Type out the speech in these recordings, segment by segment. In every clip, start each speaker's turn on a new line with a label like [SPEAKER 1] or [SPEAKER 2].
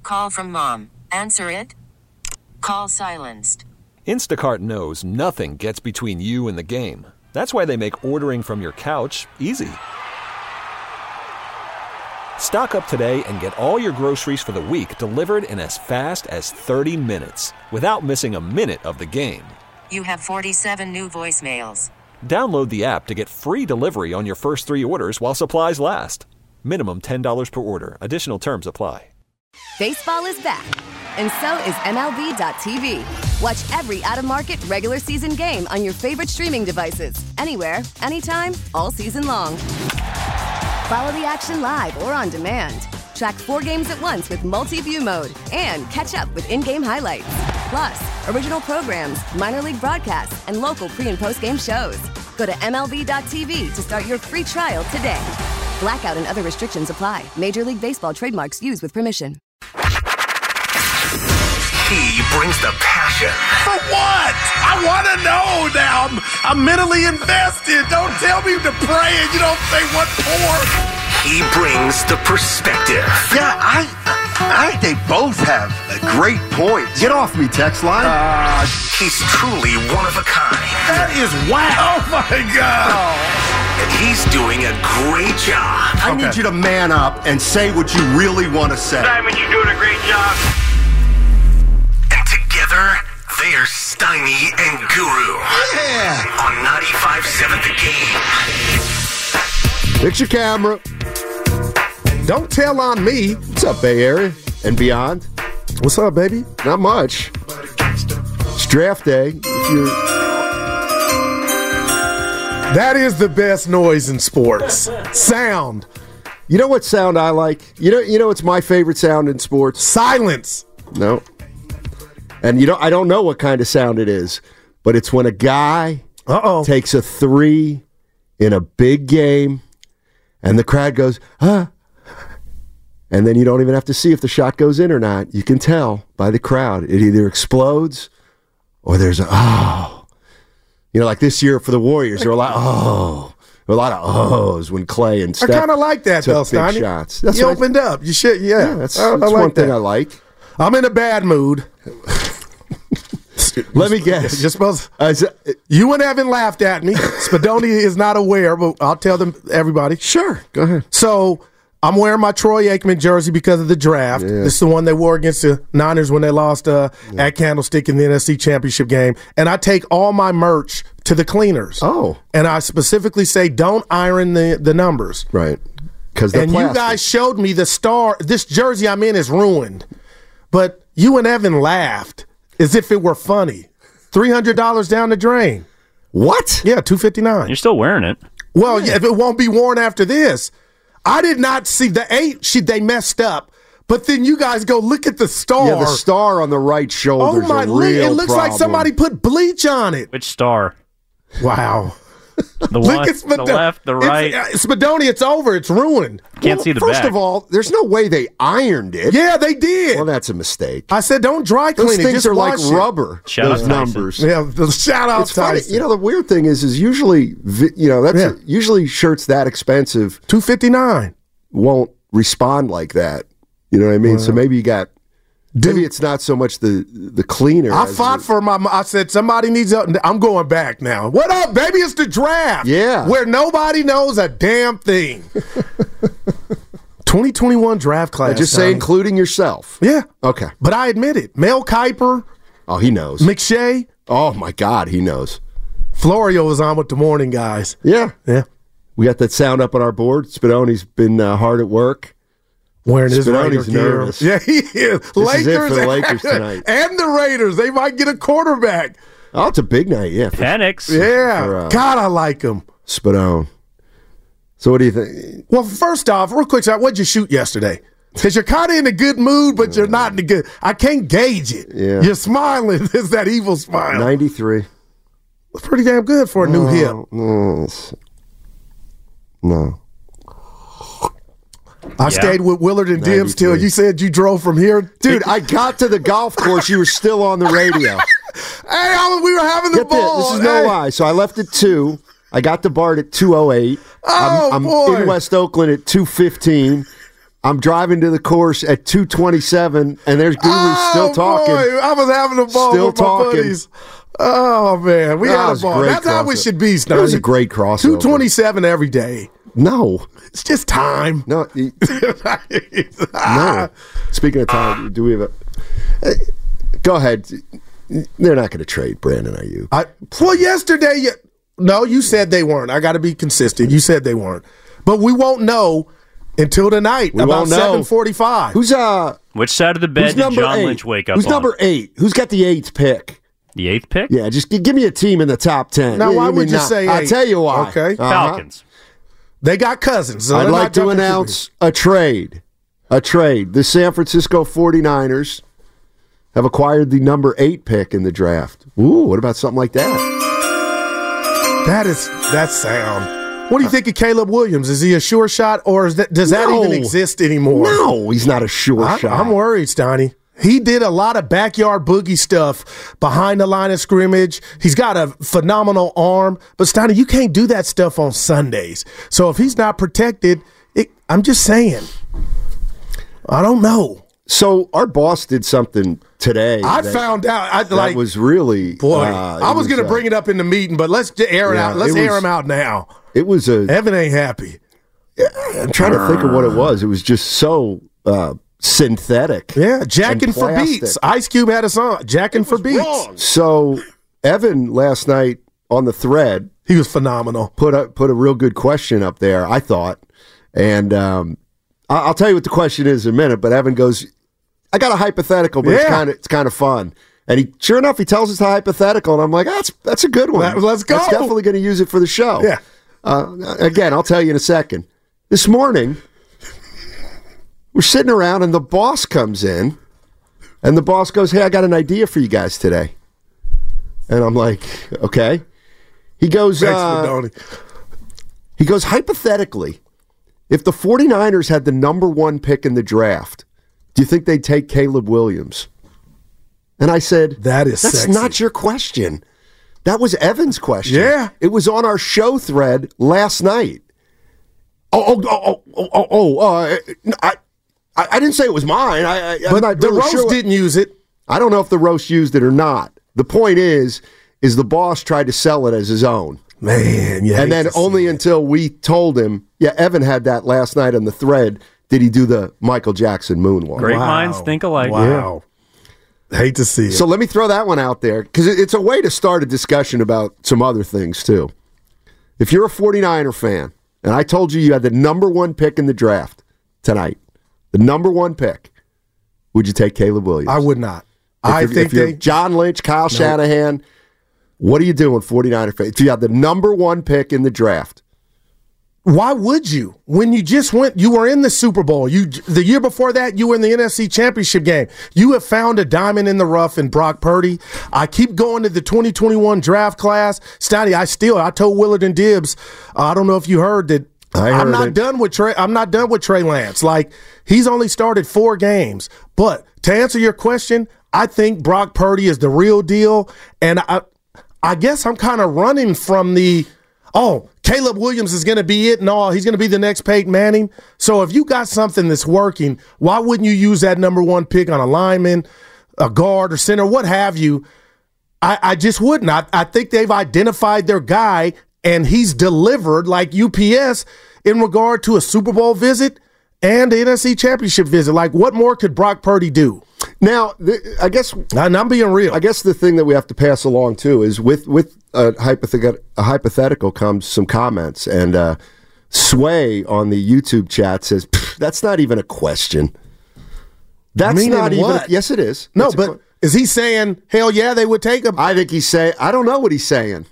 [SPEAKER 1] call from mom. Answer it. Call silenced.
[SPEAKER 2] Instacart knows nothing gets between you and the game. That's why they make ordering from your couch easy. Stock up today and get all your groceries for the week delivered in as fast as 30 minutes without missing a minute of the game.
[SPEAKER 1] You have 47 new voicemails.
[SPEAKER 2] Download the app to get free delivery on your first 3 orders while supplies last. Minimum $10 per order. Additional terms apply.
[SPEAKER 3] Baseball is back, and so is MLB.tv. Watch every out-of-market regular season game on your favorite streaming devices, anywhere, anytime, all season long. Follow the action live or on demand. Track 4 games at once with multi-view mode and catch up with in-game highlights. Plus, original programs, minor league broadcasts, and local pre- and post-game shows. Go to MLB.tv to start your free trial today. Blackout and other restrictions apply. Major League Baseball trademarks used with permission.
[SPEAKER 4] He brings the passion.
[SPEAKER 5] For what? I want to know now. I'm mentally invested. Don't tell me to pray and you don't say what for.
[SPEAKER 4] He brings the perspective.
[SPEAKER 5] Yeah, I think they both have a great point.
[SPEAKER 6] Get off me, text line.
[SPEAKER 4] He's truly one of a kind.
[SPEAKER 5] That is wow. Oh, my God.
[SPEAKER 4] And he's doing a great job.
[SPEAKER 6] I need you to man up and say what you really want to say.
[SPEAKER 5] Simon, you're doing a great job.
[SPEAKER 4] And together, they are Steiny and Guru.
[SPEAKER 5] Yeah.
[SPEAKER 4] On 95.7 The Game.
[SPEAKER 6] Fix your camera. Don't tell on me. What's up, Bay Area and beyond?
[SPEAKER 7] What's up, baby?
[SPEAKER 6] Not much. It's draft day.
[SPEAKER 7] That is the best noise in sports. Sound.
[SPEAKER 6] You know what sound I like? You know what's my favorite sound in sports?
[SPEAKER 7] Silence.
[SPEAKER 6] No. And I don't know what kind of sound it is, but it's when a guy takes a 3 in a big game and the crowd goes, huh? And then you don't even have to see if the shot goes in or not. You can tell by the crowd. It either explodes or there's like this year for the Warriors, there were a lot of ohs when Clay and Steph
[SPEAKER 7] I kind of like that, though,
[SPEAKER 6] took big
[SPEAKER 7] Steiny.
[SPEAKER 6] shots.
[SPEAKER 7] You opened up. You should, yeah.
[SPEAKER 6] That's
[SPEAKER 7] I like
[SPEAKER 6] one thing
[SPEAKER 7] that.
[SPEAKER 6] I like.
[SPEAKER 7] I'm in a bad mood.
[SPEAKER 6] Let me guess.
[SPEAKER 7] You're supposed. You and Evan laughed at me. Spadoni is not aware, but I'll tell them everybody.
[SPEAKER 6] Sure, go ahead.
[SPEAKER 7] So I'm wearing my Troy Aikman jersey because of the draft.
[SPEAKER 6] Yeah.
[SPEAKER 7] This is the one they wore against the Niners when they lost at Candlestick in the NFC Championship game. And I take all my merch to the cleaners.
[SPEAKER 6] Oh.
[SPEAKER 7] And I specifically say, don't iron the numbers.
[SPEAKER 6] Right. Because
[SPEAKER 7] And you guys showed me the star. This jersey I'm in is ruined. But you and Evan laughed as if it were funny. $300 down the drain.
[SPEAKER 6] What?
[SPEAKER 7] Yeah, $259.
[SPEAKER 8] You're still wearing it.
[SPEAKER 7] Well, yeah, if it won't be worn after this. I did not see the 8. They messed up. But then you guys go look at the star.
[SPEAKER 6] Yeah, the star on the right shoulder.
[SPEAKER 7] Oh my! It looks like somebody put bleach on it.
[SPEAKER 8] Which star?
[SPEAKER 7] Wow.
[SPEAKER 8] The one, the left, the right.
[SPEAKER 7] Spadoni, it's over. It's ruined.
[SPEAKER 8] Can't see the
[SPEAKER 6] First
[SPEAKER 8] back.
[SPEAKER 6] of all, there's no way they ironed it.
[SPEAKER 7] Yeah, they did.
[SPEAKER 6] Well, that's a mistake.
[SPEAKER 7] I said don't dry clean
[SPEAKER 6] Those
[SPEAKER 7] it.
[SPEAKER 6] things
[SPEAKER 7] Just
[SPEAKER 6] are like
[SPEAKER 7] wash it.
[SPEAKER 6] rubber.
[SPEAKER 8] Shout
[SPEAKER 6] those
[SPEAKER 8] out Tyson.
[SPEAKER 6] numbers.
[SPEAKER 7] Yeah, the shout out
[SPEAKER 6] It's funny.
[SPEAKER 7] Tyson.
[SPEAKER 6] The weird thing is usually, usually shirts that expensive
[SPEAKER 7] $259
[SPEAKER 6] won't respond like that. You know what I mean? So maybe you got. Maybe it's not so much the cleaner.
[SPEAKER 7] I fought for I said somebody needs help. I'm going back now. What up, baby? It's the draft.
[SPEAKER 6] Yeah.
[SPEAKER 7] Where nobody knows a damn thing. 2021 draft class.
[SPEAKER 6] Just say including yourself.
[SPEAKER 7] Yeah.
[SPEAKER 6] Okay.
[SPEAKER 7] But I admit it. Mel Kiper.
[SPEAKER 6] Oh, he knows.
[SPEAKER 7] McShay.
[SPEAKER 6] Oh, my God, he knows.
[SPEAKER 7] Florio was on with the morning guys.
[SPEAKER 6] Yeah.
[SPEAKER 7] Yeah.
[SPEAKER 6] We got that sound up on our board. Spadoni's been hard at work.
[SPEAKER 7] Wearing his Raider gear.
[SPEAKER 6] Nervous.
[SPEAKER 7] Yeah, he is.
[SPEAKER 6] This is it for the Lakers tonight.
[SPEAKER 7] And the Raiders. They might get a quarterback.
[SPEAKER 6] Oh, it's a big night, yeah.
[SPEAKER 8] Penix.
[SPEAKER 7] Yeah. God, I like him.
[SPEAKER 6] Spadone. So what do you think?
[SPEAKER 7] Well, first off, real quick, what'd you shoot yesterday? Because you're kind of in a good mood, but you're not in a good. I can't gauge it.
[SPEAKER 6] Yeah.
[SPEAKER 7] You're smiling. It's that evil smile.
[SPEAKER 6] 93.
[SPEAKER 7] It's pretty damn good for a new hip.
[SPEAKER 6] No.
[SPEAKER 7] I stayed with Willard and Dibbs till you said you drove from here.
[SPEAKER 6] Dude, I got to the golf course. You were still on the radio.
[SPEAKER 7] Hey, we were having the ball.
[SPEAKER 6] This is no lie. So I left at 2. I got to BART at 2:08. I'm
[SPEAKER 7] boy.
[SPEAKER 6] in West Oakland at 2:15. I'm driving to the course at 2:27, and there's Guru still talking.
[SPEAKER 7] Boy, I was having a ball
[SPEAKER 6] Still
[SPEAKER 7] with my
[SPEAKER 6] talking.
[SPEAKER 7] buddies. Oh, man. We had a ball. That's how it should be, Stoney.
[SPEAKER 6] It was a great crossover.
[SPEAKER 7] 227 every day.
[SPEAKER 6] No.
[SPEAKER 7] It's just time.
[SPEAKER 6] No. No. Speaking of time, do we have a... go ahead. They're not going to trade Brandon Ayuk.
[SPEAKER 7] Well, yesterday... No, you said they weren't. I got to be consistent. You said they weren't. But we won't know until tonight, about 7:45.
[SPEAKER 6] Who's
[SPEAKER 8] which side of the bed did John Lynch wake up on?
[SPEAKER 6] Who's number 8? Who's got the 8th pick?
[SPEAKER 8] The 8th pick?
[SPEAKER 6] Yeah, just give me a team in the top 10.
[SPEAKER 7] Now, why would you say 8?
[SPEAKER 6] I'll tell you why.
[SPEAKER 7] Okay.
[SPEAKER 8] Falcons.
[SPEAKER 7] They got Cousins. So
[SPEAKER 6] I'd like to announce a trade. The San Francisco 49ers have acquired the number 8 pick in the draft. Ooh, what about something like that?
[SPEAKER 7] That's sound. What do you think of Caleb Williams? Is he a sure shot, or does that even exist anymore?
[SPEAKER 6] No, he's not a sure shot.
[SPEAKER 7] I'm worried, Stoney. He did a lot of backyard boogie stuff behind the line of scrimmage. He's got a phenomenal arm. But, Stoney, you can't do that stuff on Sundays. So if he's not protected, I'm just saying. I don't know.
[SPEAKER 6] So our boss did something today.
[SPEAKER 7] I found out.
[SPEAKER 6] That was really...
[SPEAKER 7] Boy, I was going to bring it up in the meeting, but let's air it out. Let's air him out now.
[SPEAKER 6] It was
[SPEAKER 7] Evan ain't happy.
[SPEAKER 6] I'm trying to think of what it was. It was just so synthetic.
[SPEAKER 7] Yeah, Jacking for Beats. Ice Cube had a song, Jacking for Beats.
[SPEAKER 6] Wrong. So Evan last night on the thread,
[SPEAKER 7] he was phenomenal.
[SPEAKER 6] Put a real good question up there, I thought, and I'll tell you what the question is in a minute. But Evan goes, "I got a hypothetical, but it's kind of fun." And sure enough, he tells us the hypothetical, and I'm like, that's a good one.
[SPEAKER 7] Let's go.
[SPEAKER 6] That's definitely going to use it for the show.
[SPEAKER 7] Yeah.
[SPEAKER 6] Again, I'll tell you in a second. This morning, we're sitting around, and the boss comes in, and the boss goes, "Hey, I got an idea for you guys today." And I'm like, "Okay." He goes, hypothetically, if the 49ers had the number 1 pick in the draft, do you think they'd take Caleb Williams? And I said, that's
[SPEAKER 7] sexy.
[SPEAKER 6] Not your question. That was Evan's question.
[SPEAKER 7] Yeah.
[SPEAKER 6] It was on our show thread last night. I didn't say it was mine.
[SPEAKER 7] But the roast didn't use it.
[SPEAKER 6] I don't know if the roast used it or not. The point is the boss tried to sell it as his own.
[SPEAKER 7] Man, yeah.
[SPEAKER 6] And then only until we told him, Evan had that last night on the thread, did he do the Michael Jackson moonwalk.
[SPEAKER 8] Great minds think alike.
[SPEAKER 7] Wow. Yeah. Hate to see it.
[SPEAKER 6] So let me throw that one out there, because it's a way to start a discussion about some other things, too. If you're a 49er fan, and I told you had the number 1 pick in the draft tonight, the number 1 pick, would you take Caleb Williams?
[SPEAKER 7] I would not.
[SPEAKER 6] If you're John Lynch, Kyle Shanahan, what are you doing, 49er fan? If you had the number 1 pick in the draft.
[SPEAKER 7] Why would you? When you just you were in the Super Bowl. The year before that, you were in the NFC Championship game. You have found a diamond in the rough in Brock Purdy. I keep going to the 2021 draft class. Stoney, I told Willard and Dibbs, I don't know if you heard that. I'm not done with Trey Lance. Like, he's only started 4 games. But to answer your question, I think Brock Purdy is the real deal. And I guess I'm kind of running from Caleb Williams is going to be it and all. He's going to be the next Peyton Manning. So if you got something that's working, why wouldn't you use that number 1 pick on a lineman, a guard, or center, what have you? I just wouldn't. I think they've identified their guy, and he's delivered like UPS in regard to a Super Bowl visit and the NFC Championship visit. Like, what more could Brock Purdy do?
[SPEAKER 6] Now, I guess...
[SPEAKER 7] And I'm being real.
[SPEAKER 6] I guess the thing that we have to pass along, too, is with a hypothetical comes some comments. And Sway on the YouTube chat says, that's not even a question. That's not even... Yes, it is.
[SPEAKER 7] No, but is he saying, hell yeah, they would take him?
[SPEAKER 6] I think he's saying... I don't know what he's saying.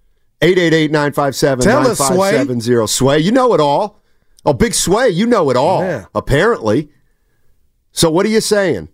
[SPEAKER 6] 888-957-9570. Sway, you know it all. Oh, Big Sway, you know it all, apparently. So what are you saying?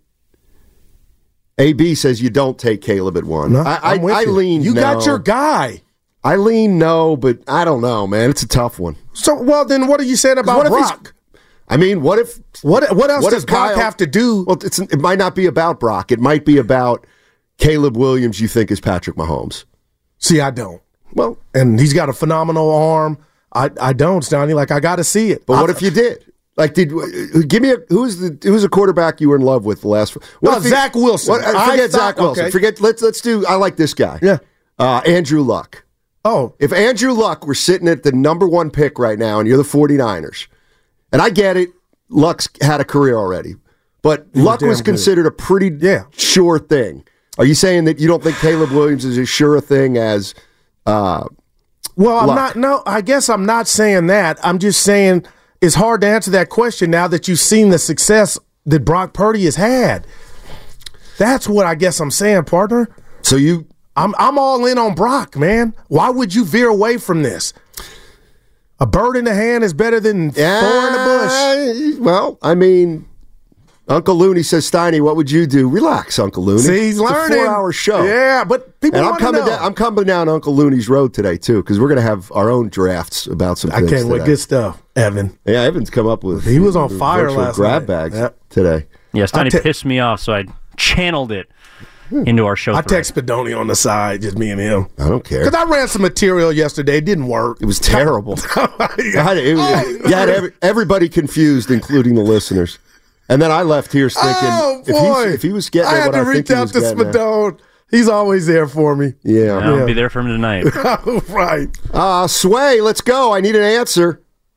[SPEAKER 6] AB says you don't take Caleb at 1.
[SPEAKER 7] No,
[SPEAKER 6] I lean
[SPEAKER 7] You
[SPEAKER 6] no.
[SPEAKER 7] got your guy.
[SPEAKER 6] I lean no, but I don't know, man. It's a tough one.
[SPEAKER 7] So, well, then what are you saying about Brock?
[SPEAKER 6] I mean, what else
[SPEAKER 7] does Brock have to do?
[SPEAKER 6] Well, it might not be about Brock. It might be about Caleb Williams you think is Patrick Mahomes.
[SPEAKER 7] See, I don't.
[SPEAKER 6] Well,
[SPEAKER 7] and he's got a phenomenal arm. I don't, Stoney. Like, I got to see it.
[SPEAKER 6] But what if you did? Like, give me who's a quarterback you were in love with the last?
[SPEAKER 7] Zach Wilson.
[SPEAKER 6] Forget Zach Wilson. Okay. Let's do. I like this guy.
[SPEAKER 7] Yeah,
[SPEAKER 6] Andrew Luck.
[SPEAKER 7] Oh,
[SPEAKER 6] if Andrew Luck were sitting at the number 1 pick right now, and you're the 49ers, and I get it, Luck's had a career already, but Luck was considered a pretty sure thing. Are you saying that you don't think Caleb Williams is as sure a thing as?
[SPEAKER 7] Well, I'm not. No, I guess I'm not saying that. I'm just saying it's hard to answer that question now that you've seen the success that Brock Purdy has had. That's what I guess I'm saying, partner.
[SPEAKER 6] So
[SPEAKER 7] I'm all in on Brock, man. Why would you veer away from this? A bird in the hand is better than 4 in the bush.
[SPEAKER 6] Well, I mean, Uncle Looney says, Steiny, what would you do? Relax, Uncle Looney.
[SPEAKER 7] See, he's learning.
[SPEAKER 6] It's a 4-hour show.
[SPEAKER 7] Yeah, but people want to know.
[SPEAKER 6] I'm coming down Uncle Looney's road today, too, because we're going to have our own drafts about some things
[SPEAKER 7] I can't wait. Good stuff, Evan.
[SPEAKER 6] Yeah, Evan's come up with
[SPEAKER 7] He was on fire last
[SPEAKER 6] grab
[SPEAKER 7] night.
[SPEAKER 6] bags today.
[SPEAKER 8] Yeah, Steiny pissed me off, so I channeled it into our show.
[SPEAKER 7] I text Pedoni on the side, just me and him.
[SPEAKER 6] I don't care.
[SPEAKER 7] Because I ran some material yesterday. It didn't work.
[SPEAKER 6] It was terrible. You had everybody confused, including the listeners. And then I left here thinking, if he was getting at what I think he was getting at. I had to reach out to Spadone.
[SPEAKER 7] He's always there for me.
[SPEAKER 6] Yeah.
[SPEAKER 8] I'll be there for him tonight.
[SPEAKER 7] Right.
[SPEAKER 6] Sway, let's go. I need an answer.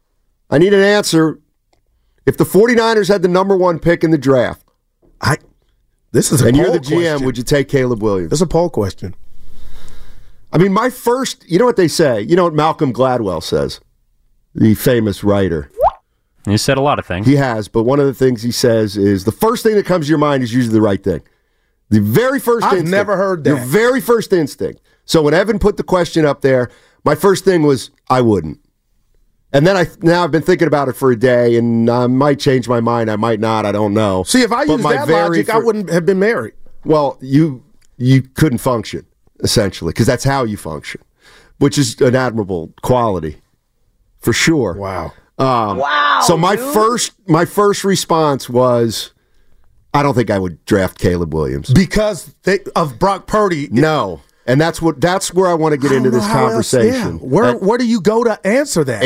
[SPEAKER 6] If the 49ers had the number 1 pick in the draft,
[SPEAKER 7] this is a
[SPEAKER 6] and
[SPEAKER 7] poll
[SPEAKER 6] you're the GM,
[SPEAKER 7] question.
[SPEAKER 6] would you take Caleb Williams?
[SPEAKER 7] This is a poll question.
[SPEAKER 6] I mean, my first, you know what they say? You know what Malcolm Gladwell says? The famous writer.
[SPEAKER 8] He said a lot of things.
[SPEAKER 6] He has, but one of the things he says is the first thing that comes to your mind is usually the right thing. The very first instinct.
[SPEAKER 7] I've never heard that.
[SPEAKER 6] Your very first instinct. So when Evan put the question up there, my first thing was, I wouldn't. And then I've been thinking about it for a day, and I might change my mind. I might not. I don't know.
[SPEAKER 7] See, if I used that logic, I wouldn't have been married.
[SPEAKER 6] Well, you couldn't function, essentially, because that's how you function, which is an admirable quality, for sure.
[SPEAKER 7] Wow.
[SPEAKER 6] So my first response was, I don't think I would draft Caleb Williams
[SPEAKER 7] because of Brock Purdy.
[SPEAKER 6] No. And that's where I want to get into this conversation.
[SPEAKER 7] Where do you go to answer that?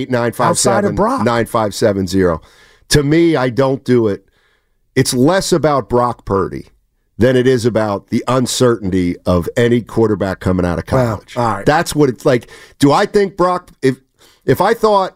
[SPEAKER 6] 888-957-9570. To me, I don't do it. It's less about Brock Purdy than it is about the uncertainty of any quarterback coming out of college.
[SPEAKER 7] All right.
[SPEAKER 6] That's what it's like. Do I think Brock, if I thought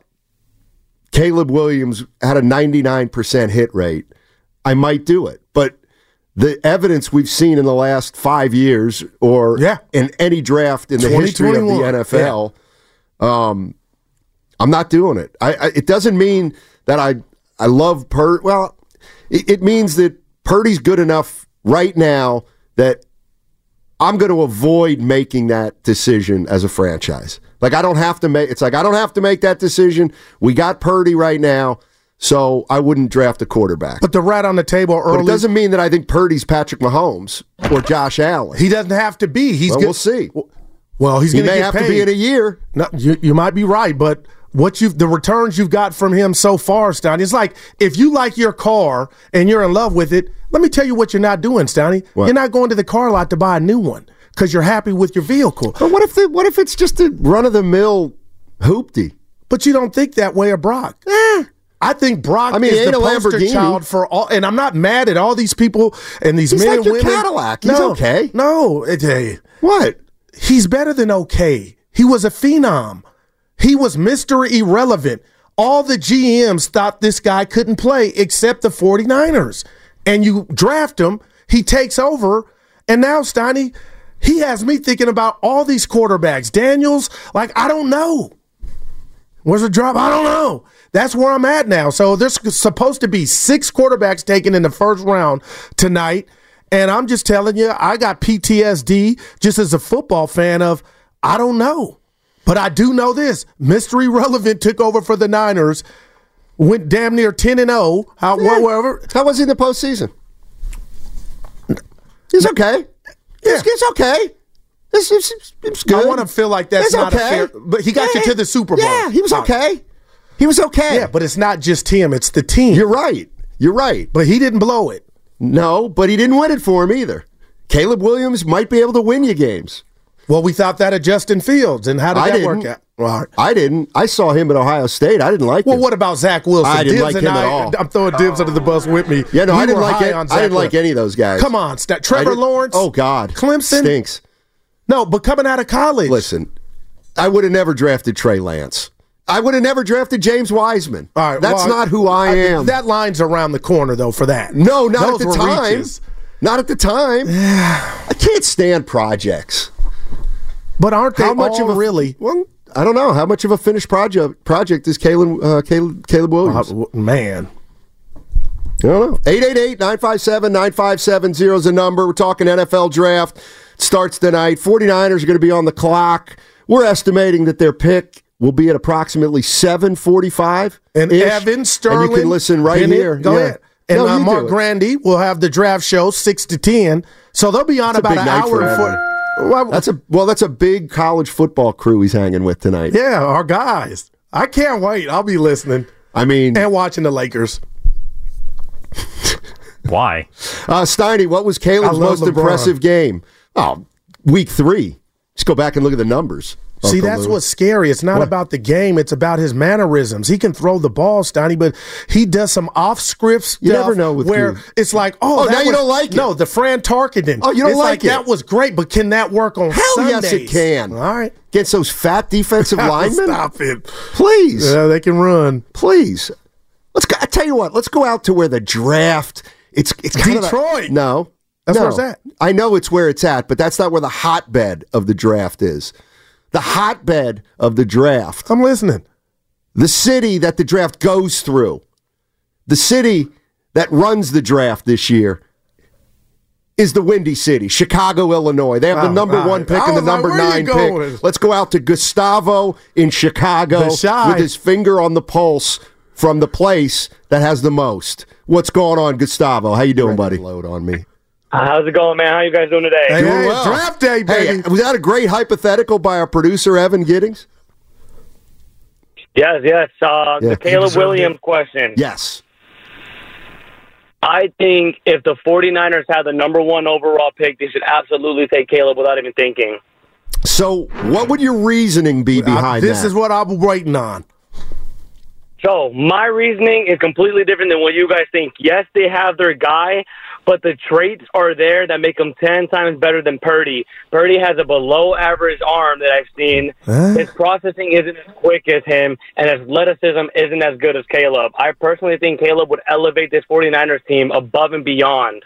[SPEAKER 6] Caleb Williams had a 99% hit rate, I might do it. But the evidence we've seen in the last 5 years or in any draft in the history of the NFL, I'm not doing it. It doesn't mean that I love Purdy. Well, it means that Purdy's good enough right now that I'm going to avoid making that decision as a franchise. Like I don't have to make that decision. We got Purdy right now. So I wouldn't draft a quarterback.
[SPEAKER 7] But the rat on the table early.
[SPEAKER 6] But it doesn't mean that I think Purdy's Patrick Mahomes or Josh Allen.
[SPEAKER 7] He doesn't have to be.
[SPEAKER 6] We'll see.
[SPEAKER 7] Well, he's going to get paid.
[SPEAKER 6] He may have to be in a year.
[SPEAKER 7] No, you might be right, but the returns you've got from him so far, Stoney, it's like if you like your car and you're in love with it, let me tell you what you're not doing, Stoney. You're not going to the car lot to buy a new one because you're happy with your vehicle.
[SPEAKER 6] But what if it's just a run-of-the-mill hoopty?
[SPEAKER 7] But you don't think that way of Brock. I think Brock is the poster child for all, and I'm not mad at all these people and these men and women.
[SPEAKER 6] He's like your Cadillac. He's okay.
[SPEAKER 7] No,
[SPEAKER 6] what?
[SPEAKER 7] He's better than okay. He was a phenom. He was Mr. Irrelevant. All the GMs thought this guy couldn't play except the 49ers. And you draft him, he takes over, and now, Steiny, he has me thinking about all these quarterbacks. Daniels, I don't know. Where's the drop? I don't know. That's where I'm at now. So there's supposed to be 6 quarterbacks taken in the first round tonight. And I'm just telling you, I got PTSD just as a football fan of, I don't know. But I do know this. Mr. Irrelevant took over for the Niners, went damn near 10-0. How
[SPEAKER 6] was he in the postseason? He's okay. It's okay. It's good.
[SPEAKER 7] I want to feel like that's not fair. But he got you to the Super Bowl.
[SPEAKER 6] Yeah, he was okay. He was okay.
[SPEAKER 7] Yeah, but it's not just him. It's the team.
[SPEAKER 6] You're right.
[SPEAKER 7] But he didn't blow it.
[SPEAKER 6] No, but he didn't win it for him either. Caleb Williams might be able to win you games.
[SPEAKER 7] Well, we thought that of Justin Fields, and how did that work out? Right.
[SPEAKER 6] I didn't. I saw him at Ohio State. I didn't like him.
[SPEAKER 7] Well, what about Zach Wilson?
[SPEAKER 6] I didn't
[SPEAKER 7] Dibs
[SPEAKER 6] like
[SPEAKER 7] and
[SPEAKER 6] him at all.
[SPEAKER 7] I'm throwing Dibs under the bus with me.
[SPEAKER 6] Yeah, no,
[SPEAKER 7] We
[SPEAKER 6] I didn't
[SPEAKER 7] were
[SPEAKER 6] like
[SPEAKER 7] high
[SPEAKER 6] it.
[SPEAKER 7] on
[SPEAKER 6] I didn't
[SPEAKER 7] Zach
[SPEAKER 6] like any of those guys.
[SPEAKER 7] Come on, Trevor Lawrence.
[SPEAKER 6] Oh God,
[SPEAKER 7] Clemson
[SPEAKER 6] stinks.
[SPEAKER 7] No, but coming out of college.
[SPEAKER 6] Listen, I would have never drafted Trey Lance. I would have never drafted James Wiseman.
[SPEAKER 7] All right,
[SPEAKER 6] That's not who I am.
[SPEAKER 7] That line's around the corner, though, for that.
[SPEAKER 6] No, not
[SPEAKER 7] Those
[SPEAKER 6] at the
[SPEAKER 7] were
[SPEAKER 6] time.
[SPEAKER 7] reaches.
[SPEAKER 6] Not at the time. I can't stand projects.
[SPEAKER 7] But aren't they
[SPEAKER 6] really? Well, I don't know. How much of a finished project is Caleb Williams?
[SPEAKER 7] Man.
[SPEAKER 6] I don't know. 888-957-9570 is the number. We're talking NFL draft. It starts tonight. 49ers are going to be on the clock. We're estimating that their pick will be at approximately 7:45.
[SPEAKER 7] And Evan Sterling.
[SPEAKER 6] And you can listen right
[SPEAKER 7] Bennett,
[SPEAKER 6] here.
[SPEAKER 7] Go ahead. And
[SPEAKER 6] No, you
[SPEAKER 7] Mark
[SPEAKER 6] do it.
[SPEAKER 7] Grandy will have the draft show 6 to 10. So they'll be on
[SPEAKER 6] That's a
[SPEAKER 7] about
[SPEAKER 6] big
[SPEAKER 7] an
[SPEAKER 6] night
[SPEAKER 7] hour
[SPEAKER 6] for
[SPEAKER 7] and
[SPEAKER 6] Evan. That's a big college football crew he's hanging with tonight.
[SPEAKER 7] Yeah, our guys. I can't wait. I'll be listening.
[SPEAKER 6] I mean,
[SPEAKER 7] and watching the Lakers.
[SPEAKER 8] Why?
[SPEAKER 6] Steiny, what was Caleb's most impressive game? Oh, week 3. Just go back and look at the numbers.
[SPEAKER 7] See, that's what's scary. It's not about the game. It's about his mannerisms. He can throw the ball, Steiny, but he does some off-script stuff.
[SPEAKER 6] You never know with
[SPEAKER 7] where
[SPEAKER 6] Groove.
[SPEAKER 7] it's like,
[SPEAKER 6] now you don't like it.
[SPEAKER 7] No, the Fran Tarkenton.
[SPEAKER 6] Oh, you don't
[SPEAKER 7] it's
[SPEAKER 6] like it.
[SPEAKER 7] That was great, but can that work on
[SPEAKER 6] Hell
[SPEAKER 7] Sundays?
[SPEAKER 6] yes, it can.
[SPEAKER 7] All right.
[SPEAKER 6] Against those fat defensive linemen?
[SPEAKER 7] Stop it.
[SPEAKER 6] Please.
[SPEAKER 7] Yeah, they can run.
[SPEAKER 6] Please. I tell you what, let's go out to where the draft, it's kind of
[SPEAKER 7] Detroit.
[SPEAKER 6] No.
[SPEAKER 7] That's
[SPEAKER 6] no.
[SPEAKER 7] where it's at.
[SPEAKER 6] I know it's where it's at, but that's not where the hotbed of the draft is. The hotbed of the draft.
[SPEAKER 7] I'm listening.
[SPEAKER 6] The city that the draft goes through. The city that runs the draft this year is the Windy City, Chicago, Illinois. They have the number 1 pick and the number 9 pick. Let's go out to Gustavo in Chicago with his finger on the pulse from the place that has the most. What's going on, Gustavo? How you doing, buddy? Load on me.
[SPEAKER 9] How's it going, man? How you guys doing today?
[SPEAKER 7] Hey,
[SPEAKER 6] Doing well.
[SPEAKER 7] draft day, baby.
[SPEAKER 6] Hey, was that a great hypothetical by our producer, Evan Giddings?
[SPEAKER 9] Yes. The Caleb Williams question.
[SPEAKER 6] Yes.
[SPEAKER 9] I think if the 49ers had the number 1 overall pick, they should absolutely take Caleb without even thinking.
[SPEAKER 6] So what would your reasoning be behind
[SPEAKER 7] This
[SPEAKER 6] that?
[SPEAKER 7] is what I'm waiting on.
[SPEAKER 9] So my reasoning is completely different than what you guys think. Yes, they have their guy, but the traits are there that make him 10 times better than Purdy. Purdy has a below-average arm that I've seen. His processing isn't as quick as him, and his athleticism isn't as good as Caleb. I personally think Caleb would elevate this 49ers team above and beyond.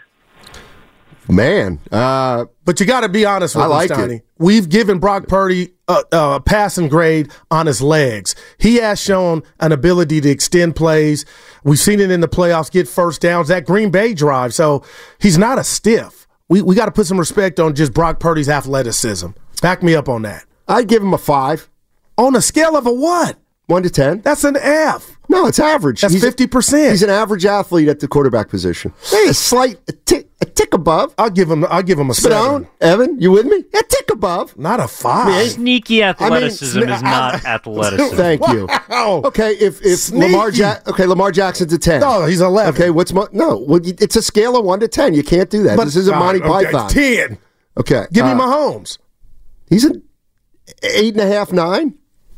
[SPEAKER 6] Man.
[SPEAKER 7] But you got to be honest with
[SPEAKER 6] I like
[SPEAKER 7] us, Steiny.
[SPEAKER 6] it.
[SPEAKER 7] We've given Brock Purdy a passing grade on his legs. He has shown an ability to extend plays. We've seen it in the playoffs, get first downs, that Green Bay drive. So he's not a stiff. We got to put some respect on just Brock Purdy's athleticism. Back me up on that.
[SPEAKER 6] I'd give him a 5.
[SPEAKER 7] On a scale of a what?
[SPEAKER 6] 1 to 10.
[SPEAKER 7] That's an F.
[SPEAKER 6] No, it's average.
[SPEAKER 7] That's 50%.
[SPEAKER 6] He's an average athlete at the quarterback position. Hey, a tick above.
[SPEAKER 7] I'll give him a
[SPEAKER 6] Spit
[SPEAKER 7] 7.
[SPEAKER 6] on. Evan, you with me? A tick above.
[SPEAKER 7] Not a 5.
[SPEAKER 8] Sneaky athleticism is not athleticism.
[SPEAKER 6] Thank you.
[SPEAKER 7] Wow.
[SPEAKER 6] Okay, if Lamar Jackson's a 10.
[SPEAKER 7] No, he's 11.
[SPEAKER 6] Okay, it's a scale of 1 to 10. You can't do that. This is a Monty Python.
[SPEAKER 7] 10.
[SPEAKER 6] Okay.
[SPEAKER 7] Give me Mahomes.
[SPEAKER 6] He's an 8.5, 9.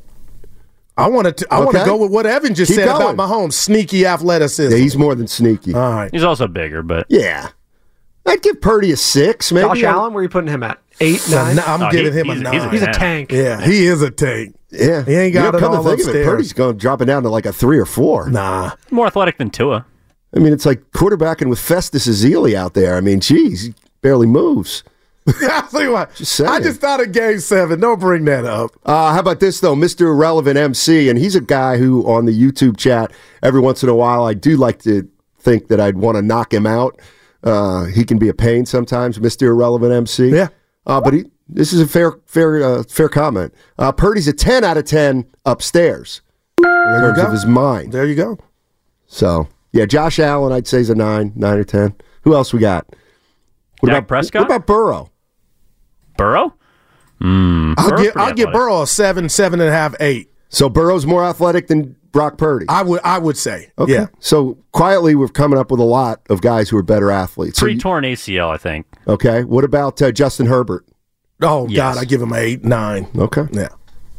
[SPEAKER 7] I want to go with what Evan just said about Mahomes. Sneaky athleticism.
[SPEAKER 6] Yeah, he's more than sneaky.
[SPEAKER 7] All right.
[SPEAKER 8] He's also bigger, but
[SPEAKER 6] yeah. I'd give Purdy a 6, maybe.
[SPEAKER 10] Josh Allen, where are you putting him at? 8, 9?
[SPEAKER 7] I'm giving him a 9.
[SPEAKER 10] He's a tank.
[SPEAKER 7] Yeah, he is a tank.
[SPEAKER 6] Yeah.
[SPEAKER 7] He ain't got it all
[SPEAKER 6] to think
[SPEAKER 7] upstairs.
[SPEAKER 6] of it, Purdy's dropping down to like a 3 or 4.
[SPEAKER 7] Nah.
[SPEAKER 8] more athletic than Tua.
[SPEAKER 6] I mean, it's like quarterbacking with Festus Ezeli out there. I mean, geez, he barely moves.
[SPEAKER 7] I'll tell you what.
[SPEAKER 6] Just saying.
[SPEAKER 7] I just thought of Game 7. Don't bring that up.
[SPEAKER 6] How about this, though? Mr. Irrelevant MC, and he's a guy who, on the YouTube chat, every once in a while, I do like to think that I'd want to knock him out. He can be a pain sometimes, Mr. Irrelevant MC.
[SPEAKER 7] Yeah.
[SPEAKER 6] But this is a fair comment. Purdy's a 10 out of 10 upstairs in terms of his mind.
[SPEAKER 7] There you go.
[SPEAKER 6] So, yeah, Josh Allen, I'd say, is a 9 or 10. Who else we got?
[SPEAKER 8] Dak Prescott?
[SPEAKER 6] What about Burrow?
[SPEAKER 8] Burrow?
[SPEAKER 7] I'll give Burrow a 7, 7.5, 8.
[SPEAKER 6] So Burrow's more athletic than Brock Purdy?
[SPEAKER 7] I would say.
[SPEAKER 6] Okay.
[SPEAKER 7] Yeah.
[SPEAKER 6] So quietly, we're coming up with a lot of guys who are better athletes.
[SPEAKER 8] Pre-torn ACL, I think.
[SPEAKER 6] Okay. What about Justin Herbert?
[SPEAKER 7] Oh,
[SPEAKER 8] Yes.
[SPEAKER 7] God, I give him an 8, 9.
[SPEAKER 6] Okay.
[SPEAKER 7] Yeah.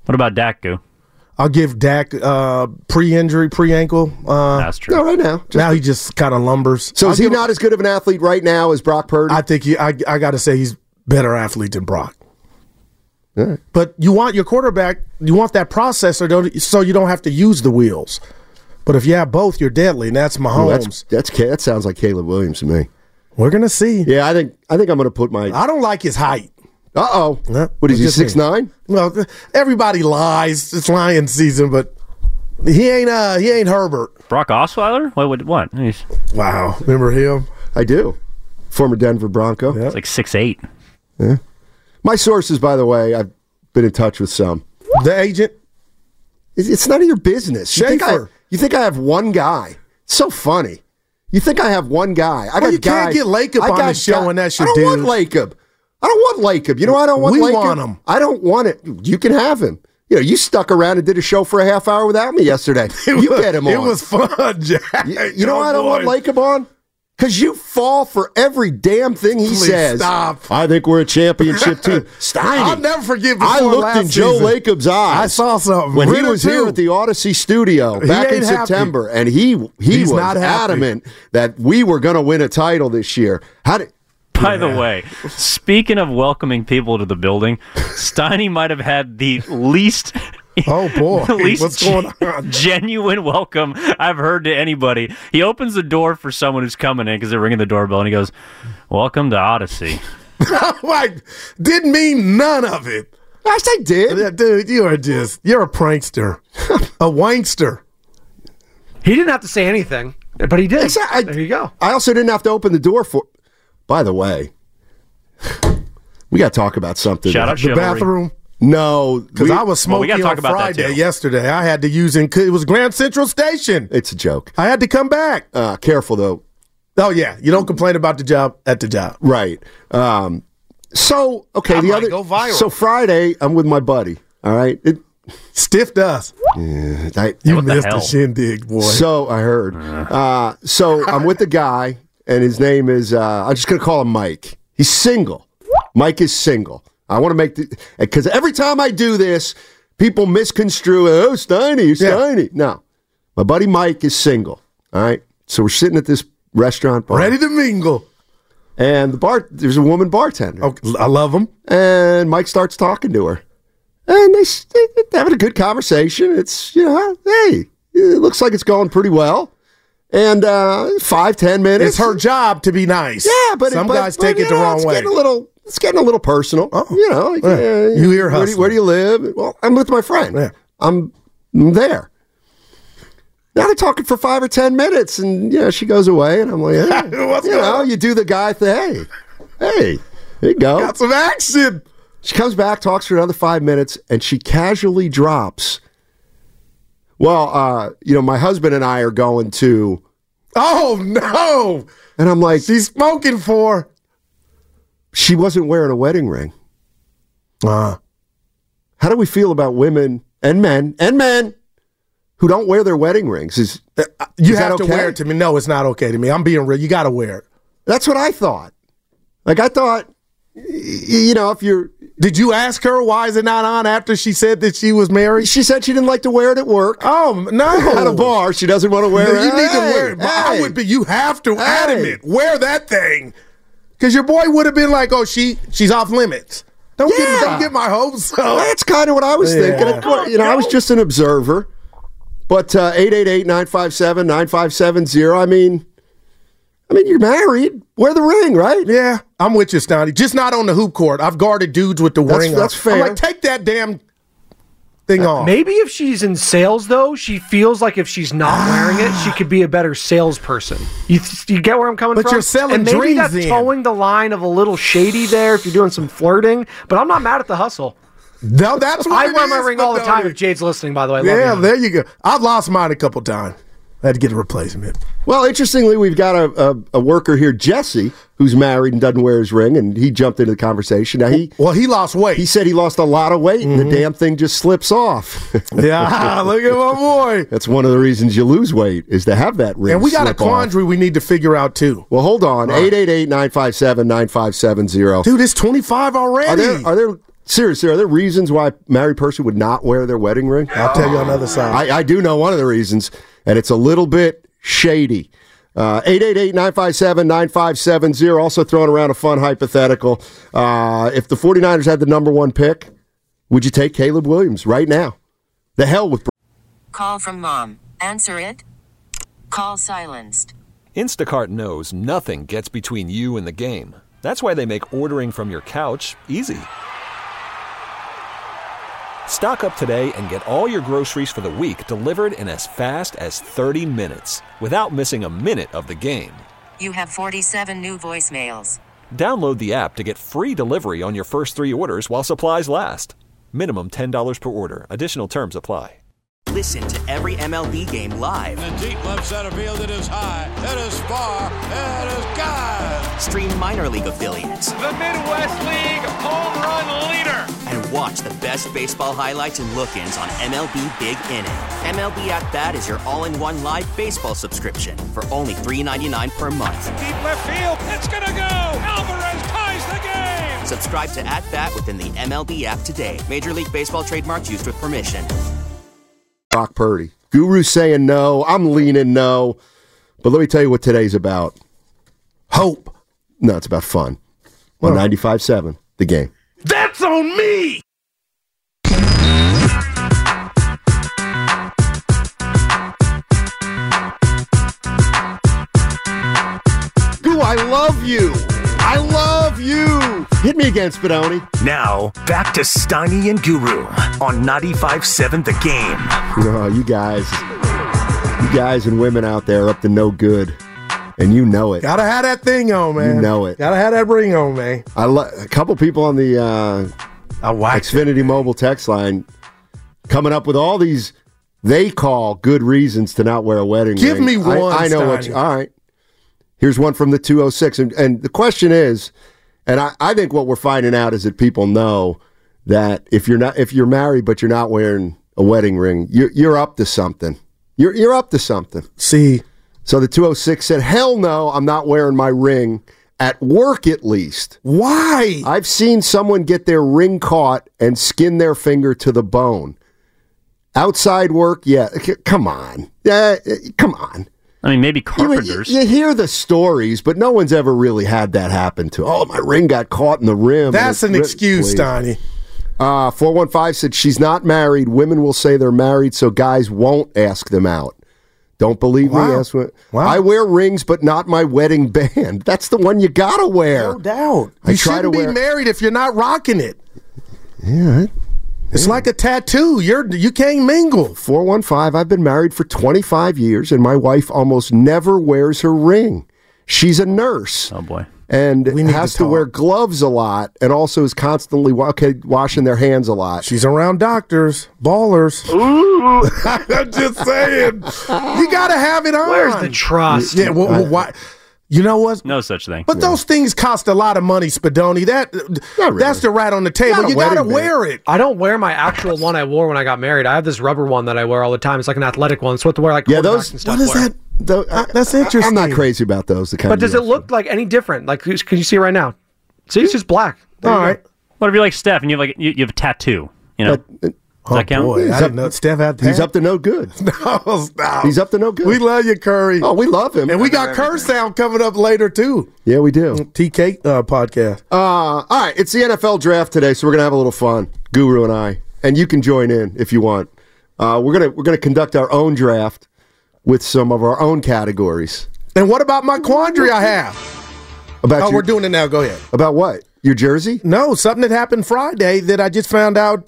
[SPEAKER 8] What about Dak, Goo?
[SPEAKER 7] I'll give Dak pre-injury, pre-ankle.
[SPEAKER 8] That's true.
[SPEAKER 6] No, right now.
[SPEAKER 7] Now he just kind of lumbers.
[SPEAKER 6] So is he not as good of an athlete right now as Brock Purdy?
[SPEAKER 7] I think I got to say he's better athlete than Brock.
[SPEAKER 6] Right.
[SPEAKER 7] But you want your quarterback, you want that processor so you don't have to use the wheels. But if you have both, you're deadly, and that's Mahomes.
[SPEAKER 6] That sounds like Caleb Williams to me.
[SPEAKER 7] We're going to see.
[SPEAKER 6] Yeah, I think I'm going to put my...
[SPEAKER 7] I don't like his height.
[SPEAKER 6] Uh-oh. What is he, 6'9"?
[SPEAKER 7] Well, everybody lies. It's Lion season, but he ain't Herbert.
[SPEAKER 8] Brock Osweiler? What?
[SPEAKER 7] Wow. Remember him?
[SPEAKER 6] I do. Former Denver Bronco.
[SPEAKER 8] It's like 6'8".
[SPEAKER 6] Yeah. My sources, by the way, I've been in touch with some.
[SPEAKER 7] The agent?
[SPEAKER 6] It's none of your business.
[SPEAKER 7] Schaefer.
[SPEAKER 6] You think I have one guy? It's so funny. You think I have one guy?
[SPEAKER 7] You can't get Lacob on the show and that's your dude.
[SPEAKER 6] I don't want Lacob. I don't want Lacob. You know why I don't want Lacob?
[SPEAKER 7] We want him.
[SPEAKER 6] I don't want it. You can have him. You know, you stuck around and did a show for a half hour without me yesterday. You get him on.
[SPEAKER 7] It was fun, Jack.
[SPEAKER 6] You know why I don't want Lacob on? Because you fall for every damn thing he says.
[SPEAKER 7] Stop.
[SPEAKER 6] I think we're a championship team. Steiny.
[SPEAKER 7] I'll never forgive
[SPEAKER 6] I looked in Joe Lacob's eyes.
[SPEAKER 7] I saw something.
[SPEAKER 6] When he was here at the Odyssey studio back in September, and he was
[SPEAKER 7] not
[SPEAKER 6] adamant that we were going to win a title this year.
[SPEAKER 8] By the way, speaking of welcoming people to the building, Steiny might have had the least...
[SPEAKER 7] Oh, boy. What's going on?
[SPEAKER 8] Genuine welcome I've heard to anybody. He opens the door for someone who's coming in because they're ringing the doorbell, and he goes, "Welcome to Odyssey."
[SPEAKER 7] Like, didn't mean none of it.
[SPEAKER 6] Yes, I did.
[SPEAKER 7] Dude, you're a prankster. A wankster.
[SPEAKER 10] He didn't have to say anything, but he did. There you go.
[SPEAKER 6] I also didn't have to open the door for... By the way, we got to talk about something.
[SPEAKER 8] Shout out
[SPEAKER 7] the
[SPEAKER 8] Chivalry.
[SPEAKER 7] bathroom.
[SPEAKER 6] No,
[SPEAKER 7] because I was smoking on Friday yesterday. I had to use it was Grand Central Station.
[SPEAKER 6] It's a joke.
[SPEAKER 7] I had to come back.
[SPEAKER 6] Careful though.
[SPEAKER 7] Oh yeah, you don't complain about the job at the job,
[SPEAKER 6] right? So okay,
[SPEAKER 7] go viral.
[SPEAKER 6] So Friday, I'm with my buddy. All right,
[SPEAKER 7] stiffed us.
[SPEAKER 6] Yeah,
[SPEAKER 7] you missed the shindig, boy.
[SPEAKER 6] So I heard. So I'm with the guy, and his name is. I'm just gonna call him Mike. He's single. Mike is single. I want to make because every time I do this, people misconstrue. Oh, Steiny.
[SPEAKER 7] Yeah.
[SPEAKER 6] No, my buddy Mike is single. All right, so we're sitting at this restaurant bar,
[SPEAKER 7] ready to mingle,
[SPEAKER 6] and there's a woman bartender.
[SPEAKER 7] Oh, I love him. And
[SPEAKER 6] Mike starts talking to her, and they're having a good conversation. It's hey, it looks like it's going pretty well. And 5-10 minutes.
[SPEAKER 7] It's her job to be nice.
[SPEAKER 6] Yeah, but
[SPEAKER 7] some guys take it the wrong way.
[SPEAKER 6] It's getting a little personal.
[SPEAKER 7] Oh.
[SPEAKER 6] You
[SPEAKER 7] hear
[SPEAKER 6] where do you live? Well, I'm with my friend.
[SPEAKER 7] Yeah.
[SPEAKER 6] I'm there. Now they're talking for 5 or 10 minutes, and she goes away, and I'm like, hey, you do the guy thing. Hey, there you go.
[SPEAKER 7] Got some action.
[SPEAKER 6] She comes back, talks for another 5 minutes, and she casually drops. Well, my husband and I are going to.
[SPEAKER 7] Oh no!
[SPEAKER 6] And I'm like,
[SPEAKER 7] she's smoking for.
[SPEAKER 6] She wasn't wearing a wedding ring. How do we feel about women and men who don't wear their wedding rings?
[SPEAKER 7] You have to wear it to me. No, it's not okay to me. I'm being real. You got to wear it.
[SPEAKER 6] That's what I thought. Like I thought, if you're.
[SPEAKER 7] Did you ask her why is it not on after she said that she was married?
[SPEAKER 6] She said she didn't like to wear it at work.
[SPEAKER 7] Oh, no.
[SPEAKER 6] At a bar, she doesn't want to wear it.
[SPEAKER 7] You need to wear it. I would be. You have to adamant. Wear that thing. Because your boy would have been like, oh, she's off limits. Don't get my hopes up.
[SPEAKER 6] That's kind of what I was thinking. Of course, I was just an observer. But 888-957-9570, I mean, you're married. Wear the ring, right?
[SPEAKER 7] Yeah, I'm with you, Stoney. Just not on the hoop court. I've guarded dudes with the ring.
[SPEAKER 6] That's fair.
[SPEAKER 7] I'm like, take that damn thing off.
[SPEAKER 10] Maybe if she's in sales, though, she feels like if she's not wearing it, she could be a better salesperson. You get where I'm coming from?
[SPEAKER 7] But you're selling
[SPEAKER 10] and maybe
[SPEAKER 7] dreams
[SPEAKER 10] that's
[SPEAKER 7] then.
[SPEAKER 10] towing the line of a little shady there if you're doing some flirting. But I'm not mad at the hustle.
[SPEAKER 7] No, that's what
[SPEAKER 10] I wear my ring all the time if Jade's listening, by the way.
[SPEAKER 7] Yeah, there you go. I've lost mine a couple times. I had to get a replacement.
[SPEAKER 6] Well, interestingly, we've got a worker here, Jesse, who's married and doesn't wear his ring, and he jumped into the conversation. Now he
[SPEAKER 7] lost weight.
[SPEAKER 6] He said he lost a lot of weight, and the damn thing just slips off.
[SPEAKER 7] Yeah, look at my boy.
[SPEAKER 6] That's one of the reasons you lose weight is to have that ring.
[SPEAKER 7] And we got a quandary we need to figure out too.
[SPEAKER 6] Well, hold on, 888-957-9570.
[SPEAKER 7] Dude, it's 25 already.
[SPEAKER 6] Are there Seriously, are there reasons why a married person would not wear their wedding ring?
[SPEAKER 7] I'll tell you on the other side.
[SPEAKER 6] I do know one of the reasons, and it's a little bit shady. 888-957-9570. Also throwing around a fun hypothetical. If the 49ers had the number one pick, would you take Caleb Williams right now? The hell with...
[SPEAKER 1] Call from mom. Answer it. Call silenced.
[SPEAKER 2] Instacart knows nothing gets between you and the game. That's why they make ordering from your couch easy. Stock up today and get all your groceries for the week delivered in as fast as 30 minutes without missing a minute of the game.
[SPEAKER 1] You have 47 new voicemails.
[SPEAKER 2] Download the app to get free delivery on your first 3 orders while supplies last. Minimum $10 per order. Additional terms apply.
[SPEAKER 11] Listen to every MLB game live.
[SPEAKER 12] In the deep left center field, it is high, it is far, it is God.
[SPEAKER 11] Stream minor league affiliates.
[SPEAKER 13] The Midwest League home run leader.
[SPEAKER 11] And watch the best baseball highlights and look-ins on MLB Big Inning. MLB At Bat is your all-in-one live baseball subscription for only $3.99 per month.
[SPEAKER 13] Deep left field, it's gonna go. Alvarez ties the game.
[SPEAKER 11] Subscribe to At Bat within the MLB app today. Major League Baseball trademarks used with permission.
[SPEAKER 6] Brock Purdy. Guru's saying no. I'm leaning no. But let me tell you what today's about.
[SPEAKER 7] Hope.
[SPEAKER 6] No, it's about fun. On 95.7, The Game.
[SPEAKER 5] That's on me!
[SPEAKER 6] Goo, I love you. I love you. Hit me again, Spadoni.
[SPEAKER 4] Now, back to Steiny and Guru on 95.7 The Game.
[SPEAKER 6] Oh, you guys and women out there are up to no good, and you know it.
[SPEAKER 7] Gotta have that thing on, man.
[SPEAKER 6] You know it.
[SPEAKER 7] Gotta have that ring on, man.
[SPEAKER 6] A couple people on the Xfinity mobile text line coming up with all these they call good reasons to not wear a wedding ring.
[SPEAKER 7] Give me one,
[SPEAKER 6] I know what you... All right. Here's one from the 206. And the question is, and I think what we're finding out is that people know that if you're married but you're not wearing a wedding ring, you're up to something. You're up to something.
[SPEAKER 7] See.
[SPEAKER 6] So the 206 said, hell no, I'm not wearing my ring, at work at least.
[SPEAKER 7] Why?
[SPEAKER 6] I've seen someone get their ring caught and skin their finger to the bone. Outside work, yeah, come on. Come on.
[SPEAKER 8] I mean, maybe carpenters.
[SPEAKER 6] You hear the stories, but no one's ever really had that happen to. Oh, my ring got caught in the rim.
[SPEAKER 7] That's an excuse, Donnie.
[SPEAKER 6] 415 said she's not married. Women will say they're married, so guys won't ask them out. Don't believe me? Ask me. Wow. I wear rings, but not my wedding band. That's the one you gotta wear.
[SPEAKER 7] No doubt. You shouldn't be married if you're not rocking it.
[SPEAKER 6] Yeah.
[SPEAKER 7] It's like a tattoo. You can't mingle.
[SPEAKER 6] 415, I've been married for 25 years, and my wife almost never wears her ring. She's a nurse.
[SPEAKER 8] Oh, boy.
[SPEAKER 6] And has to wear gloves a lot, and also is constantly washing their hands a lot.
[SPEAKER 7] She's around doctors, ballers.
[SPEAKER 5] Ooh, I'm just saying.
[SPEAKER 7] You got to have it on.
[SPEAKER 10] Where's the trust?
[SPEAKER 7] Yeah, why? You know what?
[SPEAKER 8] No such thing.
[SPEAKER 7] But those things cost a lot of money, Spadoni. That's the rat on the table. You got to wear it.
[SPEAKER 10] I don't wear my actual one I wore when I got married. I have this rubber one that I wear all the time. It's like an athletic one. It's what to wear like
[SPEAKER 6] those.
[SPEAKER 10] And stuff.
[SPEAKER 7] What is that? That's interesting.
[SPEAKER 6] I'm not crazy about those.
[SPEAKER 10] But does it look like any different? Like, can you see it right now? See, it's just black.
[SPEAKER 7] All right.
[SPEAKER 8] What if you're like Steph and you have you have a tattoo? You know, does that count?
[SPEAKER 7] Boy, I didn't know Steph had that.
[SPEAKER 6] He's up to no good.
[SPEAKER 7] No, stop.
[SPEAKER 6] He's up to no good.
[SPEAKER 7] We love you, Curry.
[SPEAKER 6] Oh, we love him.
[SPEAKER 7] And we got Curry Sound coming up later, too.
[SPEAKER 6] Yeah, we do.
[SPEAKER 7] TK podcast.
[SPEAKER 6] All right, it's the NFL draft today, so we're going to have a little fun, Guru and I. And you can join in if you want. We're gonna conduct our own draft with some of our own categories.
[SPEAKER 7] And what about my quandary I have? We're doing it now. Go ahead.
[SPEAKER 6] About what? Your jersey?
[SPEAKER 7] No, something that happened Friday that I just found out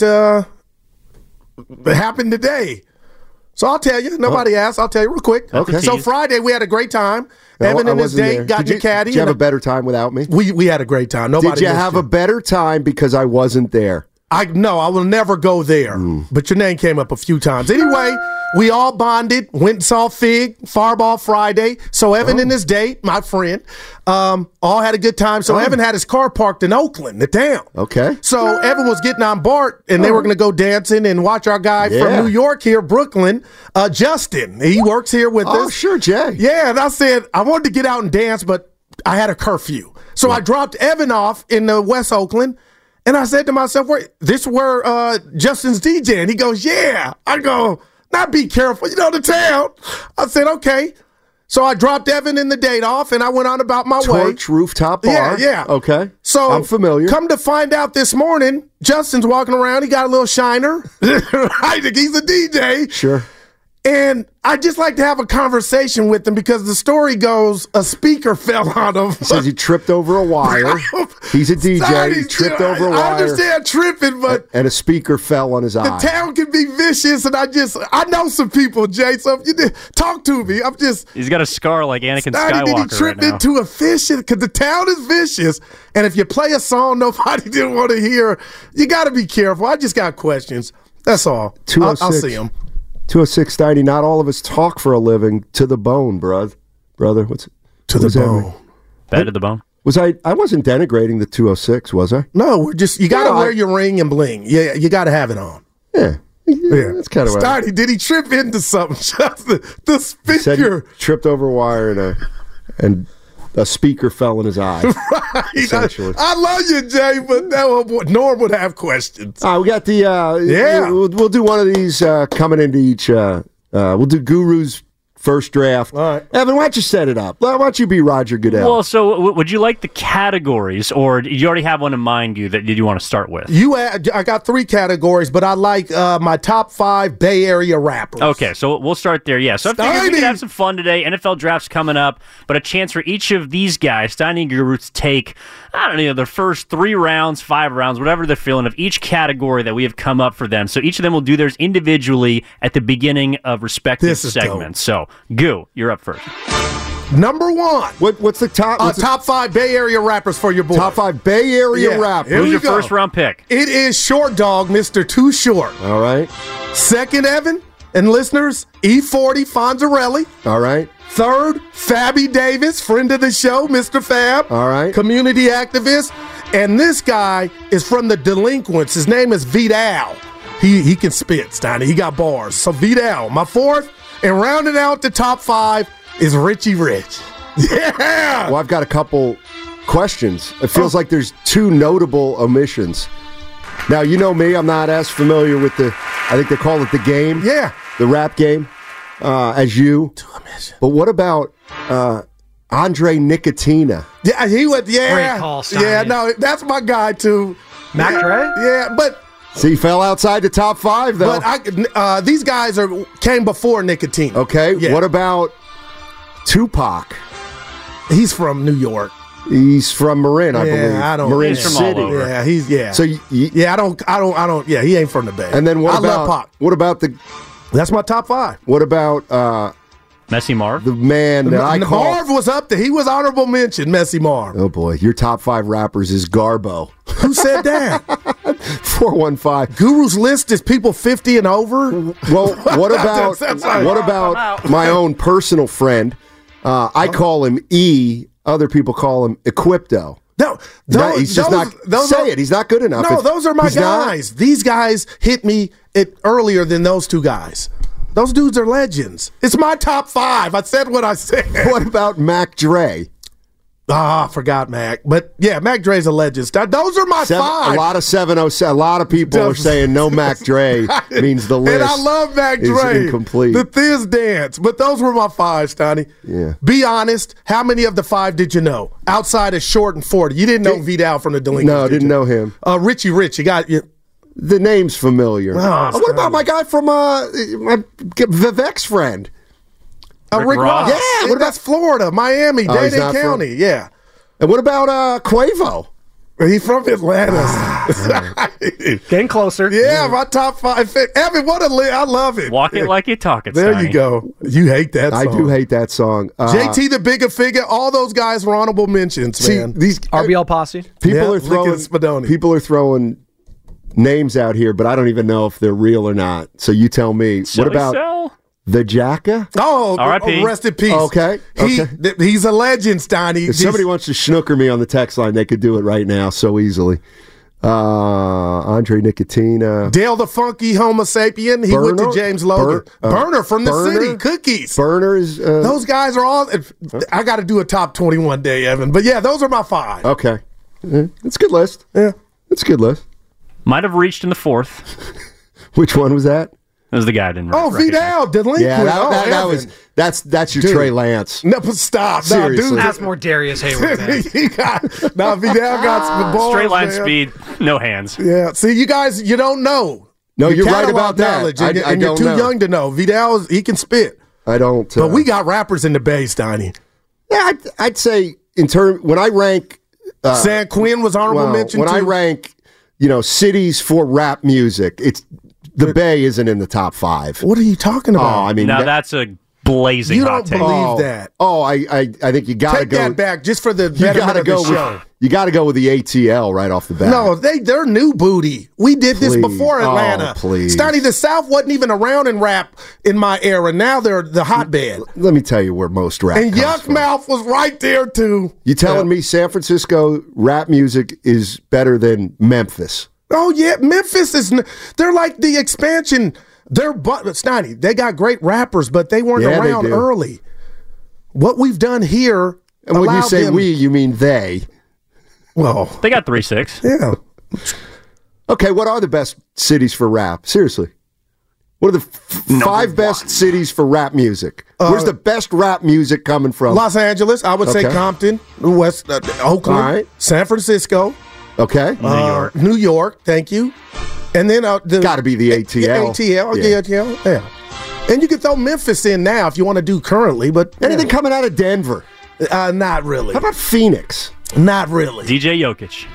[SPEAKER 7] happened today. So I'll tell you. Nobody asked. I'll tell you real quick.
[SPEAKER 6] Okay.
[SPEAKER 7] So Friday we had a great time. Evan and his date got your caddy.
[SPEAKER 6] Did you have a better time without me?
[SPEAKER 7] We had a great time. Nobody.
[SPEAKER 6] Did you have a better time because I wasn't there?
[SPEAKER 7] No, I will never go there. But your name came up a few times. Anyway, we all bonded, went and saw Fig, Fireball Friday. So Evan and his date, my friend, all had a good time. So Evan had his car parked in Oakland, the town.
[SPEAKER 6] Okay.
[SPEAKER 7] So Evan was getting on board, and they were going to go dancing and watch our guy from New York here, Brooklyn, Justin. He works here with us.
[SPEAKER 6] Oh, sure, Jay.
[SPEAKER 7] Yeah, and I said, I wanted to get out and dance, but I had a curfew. So I dropped Evan off in West Oakland. And I said to myself, "Wait, this is where Justin's DJing?" He goes, "Yeah." I go, "Now be careful, the town." I said, "Okay." So I dropped Evan and the date off, and I went on about my way.
[SPEAKER 6] Torch Rooftop Bar.
[SPEAKER 7] Yeah.
[SPEAKER 6] Okay.
[SPEAKER 7] So
[SPEAKER 6] I'm familiar.
[SPEAKER 7] Come to find out this morning, Justin's walking around. He got a little shiner. Right? He's a DJ.
[SPEAKER 6] Sure.
[SPEAKER 7] And I just like to have a conversation with him because the story goes a speaker fell on him.
[SPEAKER 6] He says he tripped over a wire. He's a DJ. He tripped over a wire.
[SPEAKER 7] I understand tripping, but
[SPEAKER 6] and a speaker fell on his eye.
[SPEAKER 7] The town can be vicious, and I know some people, Jay. So if you talk to me,
[SPEAKER 8] He's got a scar like Anakin
[SPEAKER 7] Skywalker. Did he trip
[SPEAKER 8] right now.
[SPEAKER 7] into a fish? Because the town is vicious, and if you play a song nobody didn't want to hear, you got to be careful. I just got questions. That's all. I'll see him.
[SPEAKER 6] 206-90, not all of us talk for a living. To the bone, brother. What's
[SPEAKER 7] to the bone?
[SPEAKER 8] Bad to the bone.
[SPEAKER 6] I wasn't denigrating the 206, was I?
[SPEAKER 7] No, we're just, you got to wear your ring and bling. Yeah, you got to have it on.
[SPEAKER 6] Yeah. That's kind of
[SPEAKER 7] Starty, did he trip into something? Just the speaker.
[SPEAKER 6] He said he tripped over a wire and a speaker fell in his eye.
[SPEAKER 7] Right.
[SPEAKER 6] Essentially.
[SPEAKER 7] I love you, Jay, but Norm would have questions.
[SPEAKER 6] We got the We'll do one of these coming into each. We'll do Guru's first draft.
[SPEAKER 7] All right.
[SPEAKER 6] Evan, why don't you set it up? Why don't you be Roger Goodell?
[SPEAKER 8] Well, so would you like the categories, or do you already have one in mind that you want to start with?
[SPEAKER 7] I got 3 categories, but I like my top 5 Bay Area rappers.
[SPEAKER 8] Okay, so we'll start there. Yeah, so I figured we could have some fun today. NFL draft's coming up, but a chance for each of these guys, Steiny and Guru, to take, I don't know, the first 3 rounds, 5 rounds, whatever they're feeling of each category that we have come up for them. So each of them will do theirs individually at the beginning of respective segments.
[SPEAKER 7] Dope.
[SPEAKER 8] So, Goo, you're up first.
[SPEAKER 7] Number 1.
[SPEAKER 6] What's the top?
[SPEAKER 7] Top 5 Bay Area rappers for your boy.
[SPEAKER 6] Top 5 Bay Area rappers.
[SPEAKER 8] Who's your first round pick?
[SPEAKER 7] It is Short Dog, Mr. Too Short.
[SPEAKER 6] All right.
[SPEAKER 7] Second, Evan and listeners, E40 Fonzarelli.
[SPEAKER 6] All right.
[SPEAKER 7] Third, Fabby Davis, friend of the show, Mr. Fab.
[SPEAKER 6] All right.
[SPEAKER 7] Community activist. And this guy is from the Delinquents. His name is Vidal. He can spit, Steiny. He got bars. So Vidal, my fourth. And rounding out the top 5 is Richie Rich. Yeah!
[SPEAKER 6] Well, I've got a couple questions. It feels like there's 2 notable omissions. Now, you know me. I'm not as familiar with I think they call it the game.
[SPEAKER 7] Yeah.
[SPEAKER 6] The rap game as you.
[SPEAKER 7] 2 omissions.
[SPEAKER 6] But what about Andre Nicotina?
[SPEAKER 7] Yeah, he went,
[SPEAKER 10] Great call, Steiny.
[SPEAKER 7] Yeah, no, that's my guy, too.
[SPEAKER 10] Mac Dre?
[SPEAKER 7] Yeah, but...
[SPEAKER 6] See, he fell outside the top 5, though.
[SPEAKER 7] But these guys came before Nicotina.
[SPEAKER 6] Okay,
[SPEAKER 7] yeah.
[SPEAKER 6] What about Tupac?
[SPEAKER 7] He's from New York.
[SPEAKER 6] He's from Marin, I believe. Marin
[SPEAKER 8] he's from
[SPEAKER 6] City.
[SPEAKER 8] all over.
[SPEAKER 7] Yeah,
[SPEAKER 6] So
[SPEAKER 7] I don't. Yeah, he ain't from the Bay.
[SPEAKER 6] And then
[SPEAKER 7] I love Pac.
[SPEAKER 6] What about the?
[SPEAKER 7] That's my top 5.
[SPEAKER 6] What about
[SPEAKER 8] Messy Marv?
[SPEAKER 6] the man that I call?
[SPEAKER 7] Marv was up there. He was honorable mention. Messy Marv.
[SPEAKER 6] Oh boy, your top 5 rappers is Garbo.
[SPEAKER 7] Who said that?
[SPEAKER 6] 415.
[SPEAKER 7] Guru's list is people 50 and over.
[SPEAKER 6] Well, what about my own personal friend? I call him E. Other people call him Equipto.
[SPEAKER 7] No,
[SPEAKER 6] he's just not. Say it. He's not good enough.
[SPEAKER 7] No, those are my guys. These guys hit me earlier than those 2 guys. Those dudes are legends. It's my top 5. I said what I said.
[SPEAKER 6] What about Mac Dre?
[SPEAKER 7] I forgot Mac. But yeah, Mac Dre's a legend. Those are my 5.
[SPEAKER 6] A lot of 707. A lot of people are saying no Mac Dre means the list.
[SPEAKER 7] And I love Mac
[SPEAKER 6] is
[SPEAKER 7] Dre.
[SPEAKER 6] Incomplete.
[SPEAKER 7] The Thiz Dance. But those were my 5, Steiny.
[SPEAKER 6] Yeah.
[SPEAKER 7] Be honest. How many of the 5 did you know? Outside of Short and 40. You didn't know Vidal from the Delinquents.
[SPEAKER 6] No, didn't know him.
[SPEAKER 7] Richie Rich. You got you.
[SPEAKER 6] The name's familiar. What about my guy from my Vivek's friend?
[SPEAKER 7] Rick Ross. Yeah, that's Florida, Miami, Dade County. Yeah.
[SPEAKER 6] And what about Quavo?
[SPEAKER 7] He's from Atlanta.
[SPEAKER 10] Getting closer.
[SPEAKER 7] Yeah, my top 5. Evan, what a I love it.
[SPEAKER 8] Walk it like you talk it,
[SPEAKER 7] There
[SPEAKER 8] Steiny.
[SPEAKER 7] you go. You hate that song.
[SPEAKER 6] I do hate that song.
[SPEAKER 7] JT the Bigger Figure, all those guys were honorable mentions, man.
[SPEAKER 6] These
[SPEAKER 10] RBL Posse.
[SPEAKER 6] People are throwing names out here, but I don't even know if they're real or not. So you tell me.
[SPEAKER 8] Silly
[SPEAKER 6] what about
[SPEAKER 8] Cell?
[SPEAKER 6] the Jacka?
[SPEAKER 7] Oh,
[SPEAKER 8] R.I.P.
[SPEAKER 7] rest in peace.
[SPEAKER 6] Okay.
[SPEAKER 7] He's a legend, Steiny.
[SPEAKER 6] If somebody wants to snooker me on the text line, they could do it right now so easily. Andre Nicotina.
[SPEAKER 7] Dale the Funky Homo Sapien. He went to James Logan. Burner from the city. Cookies.
[SPEAKER 6] Burner is...
[SPEAKER 7] those guys are all... I got to do a top 20 one day, Evan. But yeah, those are my 5.
[SPEAKER 6] Okay. It's a good list.
[SPEAKER 7] Yeah.
[SPEAKER 6] That's a good list.
[SPEAKER 8] Might have reached in the fourth.
[SPEAKER 6] Which one was that?
[SPEAKER 8] It was the guy I didn't
[SPEAKER 7] Vidal, delinquent.
[SPEAKER 6] Yeah, that was that's your
[SPEAKER 7] Dude.
[SPEAKER 6] Trey Lance.
[SPEAKER 7] No, but stop.
[SPEAKER 6] Seriously.
[SPEAKER 7] No, dude.
[SPEAKER 10] That's more Darius Hayward.
[SPEAKER 7] Vidal got some balls.
[SPEAKER 8] Straight line
[SPEAKER 7] man.
[SPEAKER 8] speed, no hands.
[SPEAKER 7] Yeah. See, you guys, you don't know.
[SPEAKER 6] No,
[SPEAKER 7] You
[SPEAKER 6] you're right
[SPEAKER 7] catalog
[SPEAKER 6] about that.
[SPEAKER 7] knowledge,
[SPEAKER 6] I
[SPEAKER 7] and you're
[SPEAKER 6] don't
[SPEAKER 7] too
[SPEAKER 6] know.
[SPEAKER 7] young to know. Vidal, he can spit.
[SPEAKER 6] I don't.
[SPEAKER 7] But we got rappers in the Bay, Steiny.
[SPEAKER 6] Yeah, I'd say when I rank.
[SPEAKER 7] San Quinn was honorable mention
[SPEAKER 6] when
[SPEAKER 7] too.
[SPEAKER 6] I rank, cities for rap music, the Bay isn't in the top 5.
[SPEAKER 7] What are you talking about?
[SPEAKER 6] Oh, I mean,
[SPEAKER 8] now that's a blazing
[SPEAKER 7] You
[SPEAKER 8] hot
[SPEAKER 7] don't
[SPEAKER 8] take.
[SPEAKER 7] believe that.
[SPEAKER 6] Oh, I think you got to
[SPEAKER 7] Take
[SPEAKER 6] go.
[SPEAKER 7] that back just for the
[SPEAKER 6] You got
[SPEAKER 7] betterment
[SPEAKER 6] to
[SPEAKER 7] of the
[SPEAKER 6] go
[SPEAKER 7] show.
[SPEAKER 6] with. You got to go with the ATL right off the bat.
[SPEAKER 7] No, they're new booty. We did this
[SPEAKER 6] Please.
[SPEAKER 7] before Atlanta.
[SPEAKER 6] Oh, please.
[SPEAKER 7] Steiny, the South wasn't even around in rap in my era. Now they're the hotbed.
[SPEAKER 6] Let me tell you where most rap
[SPEAKER 7] And
[SPEAKER 6] comes
[SPEAKER 7] Yuck
[SPEAKER 6] from.
[SPEAKER 7] Mouth was right there too.
[SPEAKER 6] You telling me San Francisco rap music is better than Memphis?
[SPEAKER 7] Oh yeah, Memphis they're like the expansion. Steiny, they got great rappers, but they weren't
[SPEAKER 6] Yeah, they
[SPEAKER 7] around
[SPEAKER 6] do.
[SPEAKER 7] early. What we've done here,
[SPEAKER 6] And when you
[SPEAKER 7] allowed
[SPEAKER 6] say
[SPEAKER 7] them-
[SPEAKER 6] we, you mean they.
[SPEAKER 7] well,
[SPEAKER 8] They got 3-6.
[SPEAKER 7] yeah.
[SPEAKER 6] Okay, what are the best cities for rap? Seriously. What are the 5 best cities for rap music? Where's the best rap music coming from?
[SPEAKER 7] Los Angeles, I would say
[SPEAKER 6] Okay.
[SPEAKER 7] Compton, Oakland,
[SPEAKER 6] All right.
[SPEAKER 7] San Francisco,
[SPEAKER 6] Okay.
[SPEAKER 7] New York. Thank you. And then
[SPEAKER 6] Got to be the ATL.
[SPEAKER 7] ATL, yeah. ATL, yeah. And you can throw Memphis in now if you want to do currently, but
[SPEAKER 6] Anything coming out of Denver?
[SPEAKER 7] not really.
[SPEAKER 6] How about Phoenix?
[SPEAKER 7] Not really.
[SPEAKER 8] DJ Jokic.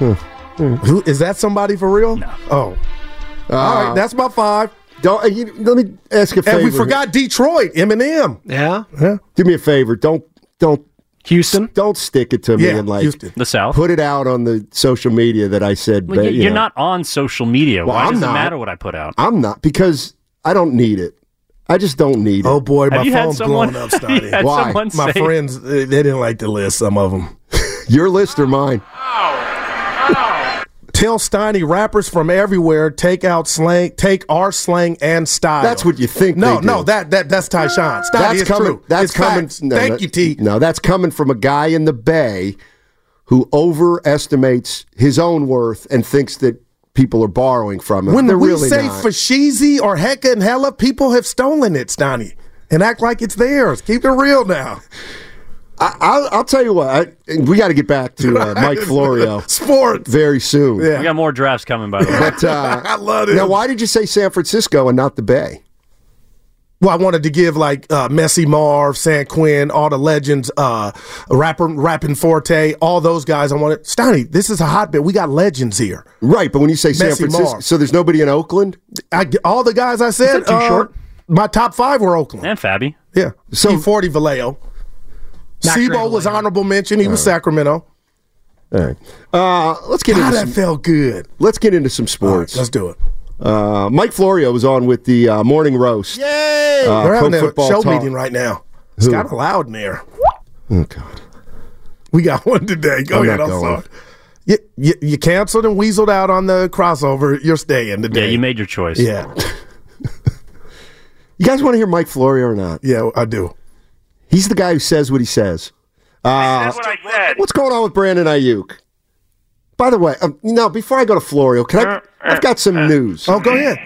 [SPEAKER 7] Who is that? Somebody for real? No. Oh, all right. That's my 5.
[SPEAKER 6] Let me ask a favor.
[SPEAKER 7] And we forgot Detroit, Eminem.
[SPEAKER 10] Yeah.
[SPEAKER 6] Do me a favor. Don't
[SPEAKER 10] Houston.
[SPEAKER 6] Don't stick it to me
[SPEAKER 7] Yeah,
[SPEAKER 6] and like
[SPEAKER 7] Houston.
[SPEAKER 8] The South.
[SPEAKER 6] put it out on the social media that I said.
[SPEAKER 8] Well,
[SPEAKER 6] you
[SPEAKER 8] you're
[SPEAKER 6] know.
[SPEAKER 8] not on social media.
[SPEAKER 6] Well,
[SPEAKER 8] Why
[SPEAKER 6] I'm
[SPEAKER 8] does
[SPEAKER 6] not.
[SPEAKER 8] it matter what I put out?
[SPEAKER 6] I'm not because I don't need it. I just don't need it.
[SPEAKER 7] Oh boy, my
[SPEAKER 8] Have you had
[SPEAKER 7] phone's
[SPEAKER 8] someone-
[SPEAKER 7] blowing up,
[SPEAKER 8] have you
[SPEAKER 7] Steiny.
[SPEAKER 8] had
[SPEAKER 6] Why?
[SPEAKER 8] someone
[SPEAKER 7] My
[SPEAKER 8] say-
[SPEAKER 7] friends, they didn't like the list. Some of them.
[SPEAKER 6] Your list or mine?
[SPEAKER 7] Tell Steiny rappers from everywhere take our slang and style.
[SPEAKER 6] That's what you think.
[SPEAKER 7] No,
[SPEAKER 6] they do.
[SPEAKER 7] no, that's Tyshawn. Steiny,
[SPEAKER 6] That's
[SPEAKER 7] it's
[SPEAKER 6] coming.
[SPEAKER 7] true.
[SPEAKER 6] That's
[SPEAKER 7] It's
[SPEAKER 6] coming.
[SPEAKER 7] facts. Thank you, T.
[SPEAKER 6] No, that's coming from a guy in the Bay who overestimates his own worth and thinks that people are borrowing from him.
[SPEAKER 7] When
[SPEAKER 6] They're
[SPEAKER 7] we
[SPEAKER 6] really
[SPEAKER 7] say
[SPEAKER 6] not.
[SPEAKER 7] Fashizi or Hecka and Hella, people have stolen it, Steiny, and act like it's theirs. Keep it real now.
[SPEAKER 6] I'll tell you what. We got to get back to Mike Florio
[SPEAKER 7] Sports
[SPEAKER 6] very soon.
[SPEAKER 7] Yeah.
[SPEAKER 8] We got more drafts coming, by the way.
[SPEAKER 6] But
[SPEAKER 7] I love it.
[SPEAKER 6] now, why did you say San Francisco and not the Bay?
[SPEAKER 7] Well, I wanted to give like Messi, Marv, San Quinn, all the legends, Rapping Forte, all those guys. I wanted Steiny. This is a hotbed. We got legends here.
[SPEAKER 6] Right, but when you say San
[SPEAKER 7] Messi,
[SPEAKER 6] Francisco,
[SPEAKER 7] Marv.
[SPEAKER 6] so there's nobody in Oakland.
[SPEAKER 7] All the guys I said.
[SPEAKER 8] Is that too short?
[SPEAKER 7] My top 5 were Oakland.
[SPEAKER 8] And Fabby.
[SPEAKER 7] Yeah.
[SPEAKER 6] So-
[SPEAKER 7] C40 Vallejo.
[SPEAKER 10] Max
[SPEAKER 7] Sebo was
[SPEAKER 10] Vallejo.
[SPEAKER 7] honorable mention. He was Sacramento.
[SPEAKER 6] All right, let's get
[SPEAKER 7] God,
[SPEAKER 6] into
[SPEAKER 7] that
[SPEAKER 6] some,
[SPEAKER 7] felt good.
[SPEAKER 6] let's get into some
[SPEAKER 7] All right,
[SPEAKER 6] sports.
[SPEAKER 7] let's do it.
[SPEAKER 6] Mike Florio was on with the morning roast.
[SPEAKER 7] Yay!
[SPEAKER 6] Pro
[SPEAKER 7] We're having a
[SPEAKER 6] Football
[SPEAKER 7] show
[SPEAKER 6] Talk.
[SPEAKER 7] meeting right now. It's
[SPEAKER 6] Who?
[SPEAKER 7] kind of loud in there.
[SPEAKER 6] Oh God,
[SPEAKER 7] We got one today. Go
[SPEAKER 6] I'm
[SPEAKER 7] ahead.
[SPEAKER 6] not
[SPEAKER 7] I'm
[SPEAKER 6] going.
[SPEAKER 7] sorry. You canceled and weaseled out on the crossover. You're staying today.
[SPEAKER 8] Yeah, you made your choice.
[SPEAKER 7] Yeah.
[SPEAKER 6] you guys want to hear Mike Florio or not?
[SPEAKER 7] Yeah, I do.
[SPEAKER 6] He's the guy who says what he says.
[SPEAKER 9] That's what I said.
[SPEAKER 6] What's going on with Brandon Ayuk? By the way, before I go to Florio, I've got some news.
[SPEAKER 7] Oh, go ahead.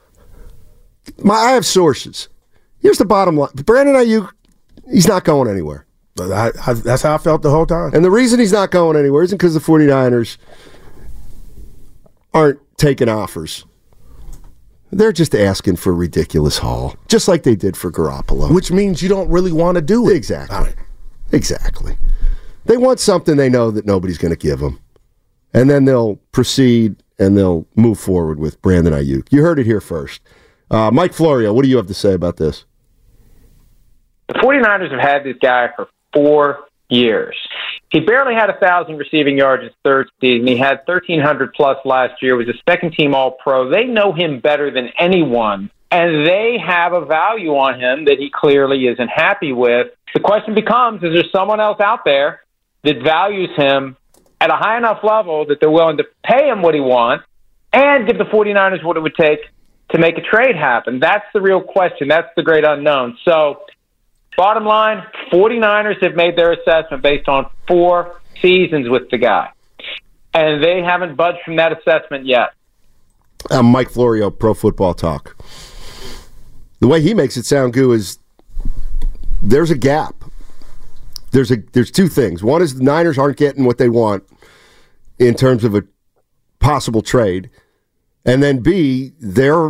[SPEAKER 6] I have sources. Here's the bottom line. Brandon Ayuk, he's not going anywhere.
[SPEAKER 7] But that's how I felt the whole time.
[SPEAKER 6] And the reason he's not going anywhere isn't because the 49ers aren't taking offers. They're just asking for a ridiculous haul, just like they did for Garoppolo.
[SPEAKER 7] Which means you don't really want to do it.
[SPEAKER 6] Exactly.
[SPEAKER 7] All right.
[SPEAKER 6] Exactly. They want something they know that nobody's going to give them. And then they'll proceed and they'll move forward with Brandon Ayuk. You heard it here first. Mike Florio, what do you have to say about this?
[SPEAKER 14] The 49ers have had this guy for 4 years. He barely had 1,000 receiving yards his third season. He had 1,300 plus last year. Was a second-team All-Pro. They know him better than anyone, and they have a value on him that he clearly isn't happy with. The question becomes, is there someone else out there that values him at a high enough level that they're willing to pay him what he wants and give the 49ers what it would take to make a trade happen? That's the real question. That's the great unknown. So, bottom line, 49ers have made their assessment based on 4 seasons with the guy. and they haven't budged from that assessment yet.
[SPEAKER 6] I'm Mike Florio, Pro Football Talk. The way he makes it sound, Goo, is there's a gap. There's two things. One is the Niners aren't getting what they want in terms of a possible trade. And then B, they're,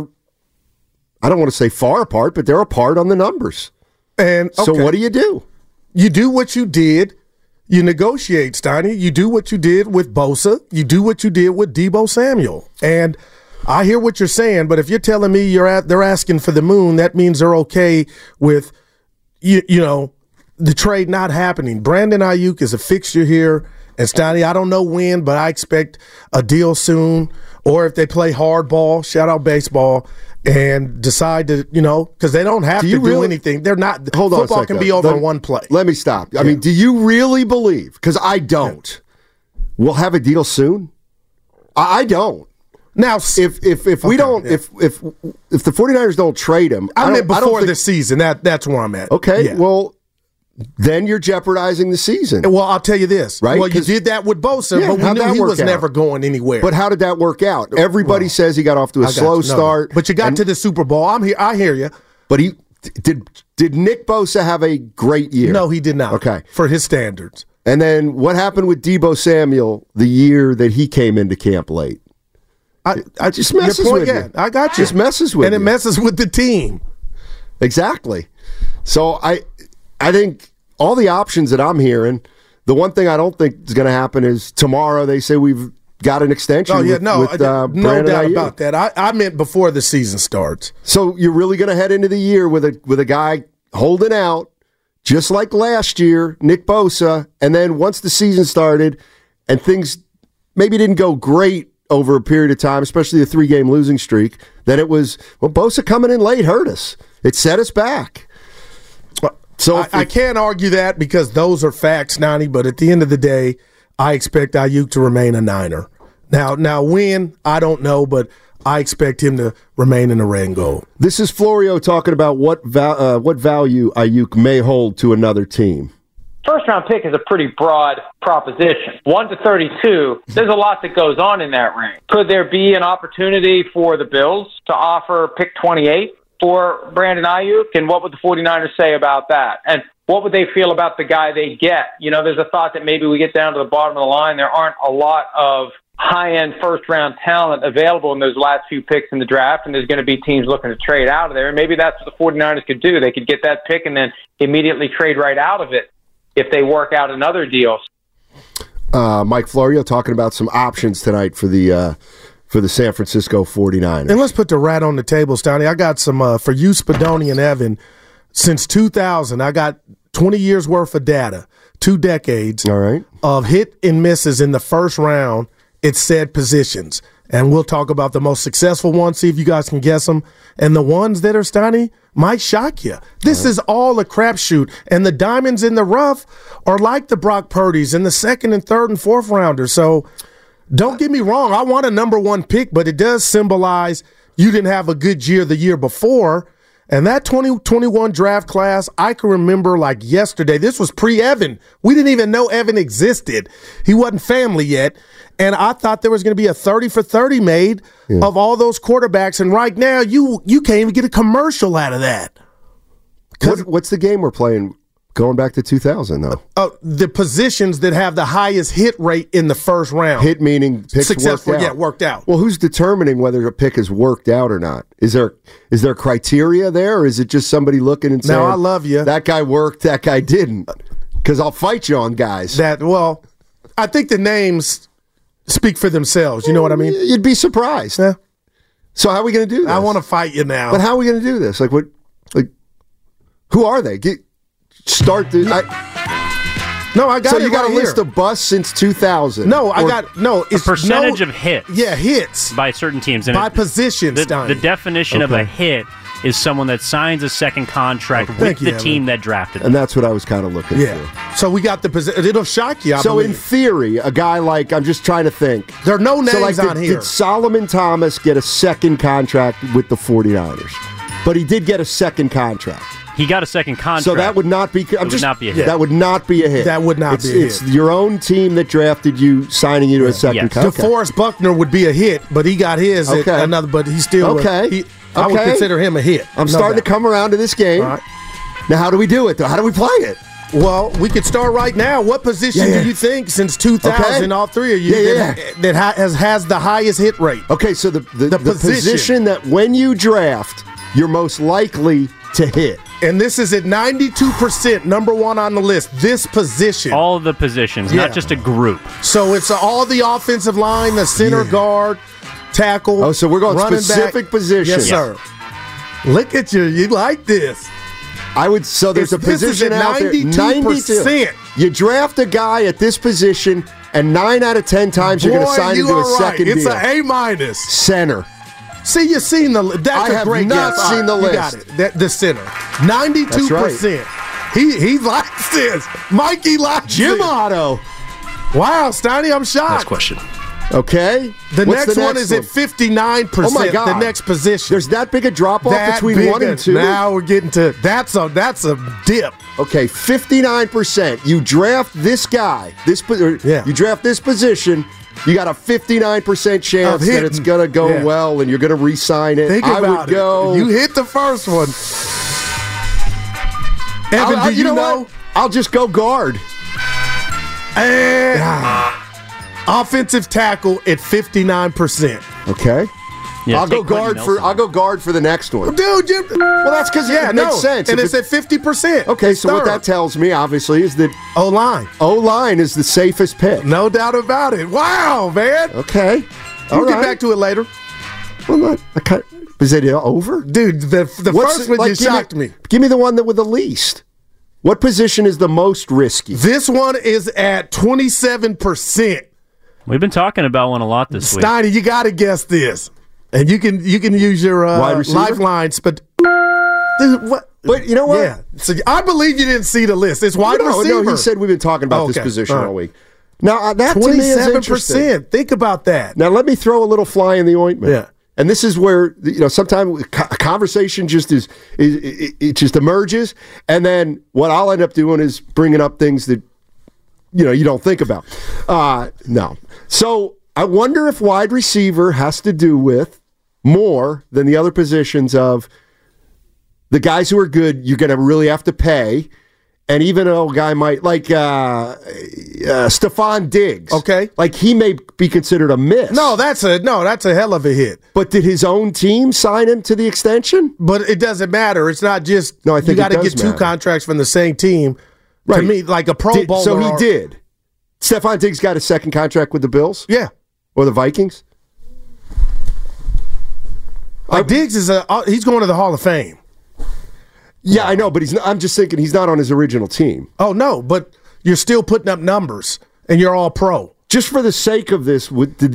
[SPEAKER 6] I don't want to say far apart, but they're apart on the numbers.
[SPEAKER 7] And okay.
[SPEAKER 6] So what do?
[SPEAKER 7] You do what you did. You negotiate, Steiny. You do what you did with Bosa. You do what you did with Deebo Samuel. And I hear what you're saying, but if you're telling me they're asking for the moon, that means they're okay with you know, the trade not happening. Brandon Ayuk is a fixture here, and Steiny, I don't know when, but I expect a deal soon. Or if they play hardball, shout out baseball, and decide to, you know, because they don't have to do anything. They're not.
[SPEAKER 6] Hold on,
[SPEAKER 7] football can be over in one play.
[SPEAKER 6] Let me stop. I mean, do you really believe? Because I don't. We'll have a deal soon. I don't. Now, if we don't, if the 49ers don't trade him,
[SPEAKER 7] I meant before the season. That's where I'm at.
[SPEAKER 6] Okay, well, then you're jeopardizing the season.
[SPEAKER 7] Well, I'll tell you this.
[SPEAKER 6] Right?
[SPEAKER 7] Well, you did that with Bosa, but we knew he was never going anywhere.
[SPEAKER 6] But how did that work out? Everybody says he got off to a slow start.
[SPEAKER 7] But you got to the Super Bowl. I hear you.
[SPEAKER 6] But did Nick Bosa have a great year?
[SPEAKER 7] No, he did not.
[SPEAKER 6] Okay.
[SPEAKER 7] For his standards.
[SPEAKER 6] And then what happened with Deebo Samuel the year that he came into camp late? I just messes with you.
[SPEAKER 7] I got you.
[SPEAKER 6] Just messes with you.
[SPEAKER 7] And it messes with the team.
[SPEAKER 6] Exactly. So I think all the options that I'm hearing, the one thing I don't think is going to happen is tomorrow they say we've got an extension.
[SPEAKER 7] Oh, yeah, no doubt
[SPEAKER 6] Ayuk.
[SPEAKER 7] about that. I meant before the season starts.
[SPEAKER 6] So you're really going to head into the year with a guy holding out, just like last year, Nick Bosa, and then once the season started and things maybe didn't go great over a period of time, especially a 3-game losing streak, then it was, well, Bosa coming in late hurt us. It set us back. So
[SPEAKER 7] I can't argue that because those are facts, Nani, but at the end of the day, I expect Ayuk to remain a Niner. Now when, I don't know, but I expect him to remain in the red and gold.
[SPEAKER 6] This is Florio talking about what value Ayuk may hold to another team.
[SPEAKER 14] First-round pick is a pretty broad proposition. 1 to 32, there's a lot that goes on in that range. Could there be an opportunity for the Bills to offer pick 28 for Brandon Ayuk? And what would the 49ers say about that? And what would they feel about the guy they get? You know, there's a thought that maybe we get down to the bottom of the line. There aren't a lot of high-end first-round talent available in those last few picks in the draft, and there's going to be teams looking to trade out of there. And maybe that's what the 49ers could do. They could get that pick and then immediately trade right out of it if they work out another deal.
[SPEAKER 6] Mike Florio talking about some options tonight for the San Francisco 49ers.
[SPEAKER 7] And let's put the rat on the table, Stoney. I got some, for you, Spadoni and Evan, since 2000, I got 20 years worth of data, 2 decades of hit and misses in the first round at said positions. And we'll talk about the most successful ones, see if you guys can guess them. And the ones that are, Stoney, might shock you. This is all a crapshoot. And the diamonds in the rough are like the Brock Purdy's in the second and third and fourth rounders. So don't get me wrong. I want a number 1 pick, but it does symbolize you didn't have a good year the year before. And that 2021 draft class, I can remember like yesterday. This was pre-Evan. We didn't even know Evan existed. He wasn't family yet. And I thought there was going to be a 30 for 30 made of all those quarterbacks. And right now, you can't even get a commercial out of that.
[SPEAKER 6] What's the game we're playing going back to 2000, though?
[SPEAKER 7] The positions that have the highest hit rate in the first round.
[SPEAKER 6] Hit meaning picks
[SPEAKER 7] successful,
[SPEAKER 6] worked out.
[SPEAKER 7] Yeah, worked out.
[SPEAKER 6] Well, who's determining whether a pick is worked out or not? Is there criteria there, or is it just somebody looking and saying,
[SPEAKER 7] "No, I love you.
[SPEAKER 6] That guy worked, that guy didn't"? Because I'll fight you on guys.
[SPEAKER 7] I think the names speak for themselves. You know what I mean?
[SPEAKER 6] You'd be surprised.
[SPEAKER 7] Yeah.
[SPEAKER 6] So how are we going to do this?
[SPEAKER 7] I want to fight you now.
[SPEAKER 6] But how are we going to do this? Like what? Like who are they? Start the.
[SPEAKER 7] I got.
[SPEAKER 6] So you got a list of busts since 2000.
[SPEAKER 7] It's
[SPEAKER 8] a percentage of hits.
[SPEAKER 7] Yeah, hits
[SPEAKER 8] by certain teams and
[SPEAKER 7] by positions.
[SPEAKER 8] The definition of a hit is someone that signs a second contract with the team that drafted them.
[SPEAKER 6] And that's what I was kind of looking for.
[SPEAKER 7] So we got the position. It'll shock you. I believe.
[SPEAKER 6] In theory, a guy like, I'm just trying to think.
[SPEAKER 7] There are no names on here.
[SPEAKER 6] Did Solomon Thomas get a second contract with the 49ers? But he did get a second contract.
[SPEAKER 8] He got a second contract.
[SPEAKER 6] So that would not be.
[SPEAKER 8] Would not be a hit.
[SPEAKER 6] That would not be a hit.
[SPEAKER 7] That would not be a hit.
[SPEAKER 6] It's your own team that drafted you, signing you to a second contract.
[SPEAKER 7] DeForest Buckner would be a hit, but he got his at another. But he still I would consider him a hit.
[SPEAKER 6] I'm starting to come around to this game.
[SPEAKER 7] Right.
[SPEAKER 6] Now, how do we do it, though? How do we play it?
[SPEAKER 7] Well, we could start right now. What position do you think, since 2000, all three of you, that has the highest hit rate?
[SPEAKER 6] Okay, so the position that when you draft, you're most likely to hit.
[SPEAKER 7] And this is at 92%, number one on the list, this position.
[SPEAKER 8] All of the positions, not just a group.
[SPEAKER 7] So it's all the offensive line, the center guard, tackle.
[SPEAKER 6] Oh, so we're going specific positions.
[SPEAKER 7] Yes, sir. Look at you. You like this.
[SPEAKER 6] I would. So there's a position out there. 92%. You draft a guy at this position, and 9 out of 10 times you're going to sign him to a second deal.
[SPEAKER 7] It's an A-.
[SPEAKER 6] Center.
[SPEAKER 7] See, you've seen the list. That's a great guess.
[SPEAKER 6] I have not seen the list.
[SPEAKER 7] You got it. The center. 92%. He likes this. Mikey likes
[SPEAKER 6] Jim
[SPEAKER 7] this.
[SPEAKER 6] Otto.
[SPEAKER 7] Wow, Steiny, I'm shocked.
[SPEAKER 10] Next question.
[SPEAKER 6] Okay.
[SPEAKER 7] The next one is at 59%.
[SPEAKER 6] Oh my God.
[SPEAKER 7] The next position.
[SPEAKER 6] There's that big a drop off between 1 and 2.
[SPEAKER 7] Now we're getting to that's a dip.
[SPEAKER 6] Okay, 59%. You draft this guy. You draft this position. You got a 59% chance that it's going to go well, and you're going to re-sign it.
[SPEAKER 7] Think about it. You hit the first one. Evan, do you know?
[SPEAKER 6] What? I'll just go guard.
[SPEAKER 7] Offensive tackle at 59%.
[SPEAKER 6] Okay.
[SPEAKER 8] Yeah,
[SPEAKER 6] I'll go guard for the next one.
[SPEAKER 7] Dude,
[SPEAKER 6] well, that's because it makes sense.
[SPEAKER 7] And it's at 50%.
[SPEAKER 6] Okay, so what that tells me, obviously, is that
[SPEAKER 7] O-line.
[SPEAKER 6] O-line is the safest pick.
[SPEAKER 7] No doubt about it. Wow, man.
[SPEAKER 6] Okay.
[SPEAKER 7] We'll get back to it later.
[SPEAKER 6] Well, is it over?
[SPEAKER 7] Dude, the first one you shocked me.
[SPEAKER 6] Give me the one with the least. What position is the most risky?
[SPEAKER 7] This one is at 27%.
[SPEAKER 8] We've been talking about one a lot this week.
[SPEAKER 7] Steiny, you got to guess this. And you can use your lifelines, but what?
[SPEAKER 6] But you know what?
[SPEAKER 7] Yeah. So I believe you didn't see the list. It's wide receiver.
[SPEAKER 6] No, he said we've been talking about this position all week. Now that 27%. To me is interesting.
[SPEAKER 7] Think about that.
[SPEAKER 6] Now let me throw a little fly in the ointment. Yeah. And this is where sometimes a conversation just it just emerges, and then what I'll end up doing is bringing up things that you don't think about. No. So I wonder if wide receiver has to do with more than the other positions of the guys who are good, you're going to really have to pay. And even though a guy might, like Stephon Diggs.
[SPEAKER 7] Okay.
[SPEAKER 6] Like he may be considered a miss.
[SPEAKER 7] No, that's a hell of a hit.
[SPEAKER 6] But did his own team sign him to the extension?
[SPEAKER 7] But it doesn't matter. It's not just
[SPEAKER 6] I think
[SPEAKER 7] you got to get two contracts from the same team. Right. To me, like a Pro Bowler.
[SPEAKER 6] So he did. Stephon Diggs got a second contract with the Bills?
[SPEAKER 7] Yeah.
[SPEAKER 6] Or the Vikings?
[SPEAKER 7] Diggs he's going to the Hall of Fame.
[SPEAKER 6] Yeah, I know, but I'm just thinking he's not on his original team.
[SPEAKER 7] Oh, no, but you're still putting up numbers, and you're all pro.
[SPEAKER 6] Just for the sake of this, did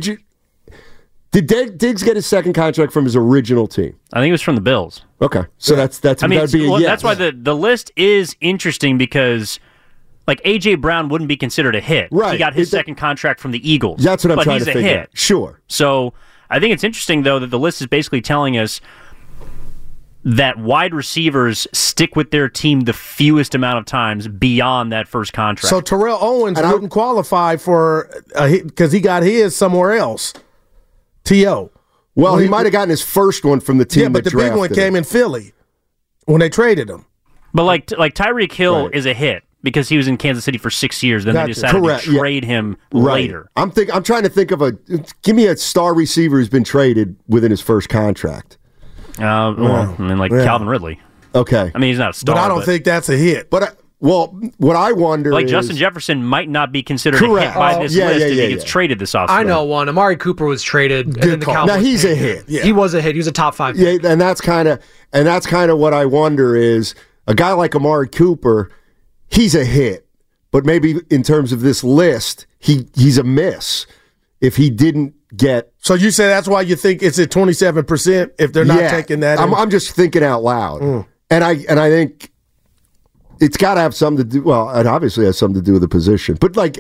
[SPEAKER 6] Diggs get his second contract from his original team?
[SPEAKER 8] I think it was from the Bills.
[SPEAKER 6] Okay, so that's that'd be a yes.
[SPEAKER 8] That's why the list is interesting because like A.J. Brown wouldn't be considered a hit.
[SPEAKER 6] Right.
[SPEAKER 8] He got his second contract from the Eagles.
[SPEAKER 6] That's what I'm trying to figure
[SPEAKER 8] out.
[SPEAKER 6] Hit. Sure.
[SPEAKER 8] So I think it's interesting, though, that the list is basically telling us that wide receivers stick with their team the fewest amount of times beyond that first contract.
[SPEAKER 7] So Terrell Owens wouldn't qualify for because he got his somewhere else. T.O.
[SPEAKER 6] Well, he might have gotten his first one from the team.
[SPEAKER 7] Yeah, but the big one came in Philly when they traded him.
[SPEAKER 8] But like Tyreek Hill is a hit because he was in Kansas City for 6 years. Then they decided to trade him later.
[SPEAKER 6] I'm trying to think of give me a star receiver who's been traded within his first contract.
[SPEAKER 8] Calvin Ridley.
[SPEAKER 6] Okay.
[SPEAKER 8] I mean, he's not a star.
[SPEAKER 7] But I don't think that's a hit.
[SPEAKER 6] But what I wonder is...
[SPEAKER 8] Justin Jefferson might not be considered a hit by this list if he gets traded this offseason.
[SPEAKER 10] I know one. Amari Cooper was traded.
[SPEAKER 6] Good and then call. Now, he's a hit.
[SPEAKER 10] Yeah. He was a hit. He was a top 5
[SPEAKER 6] pick. Yeah, and that's kind of what I wonder is a guy like Amari Cooper, he's a hit. But maybe in terms of this list, he's a miss if he didn't get...
[SPEAKER 7] So you say that's why you think it's at 27% if they're not taking that in?
[SPEAKER 6] I'm just thinking out loud. And I think it's got to have something to do... Well, it obviously has something to do with the position. But like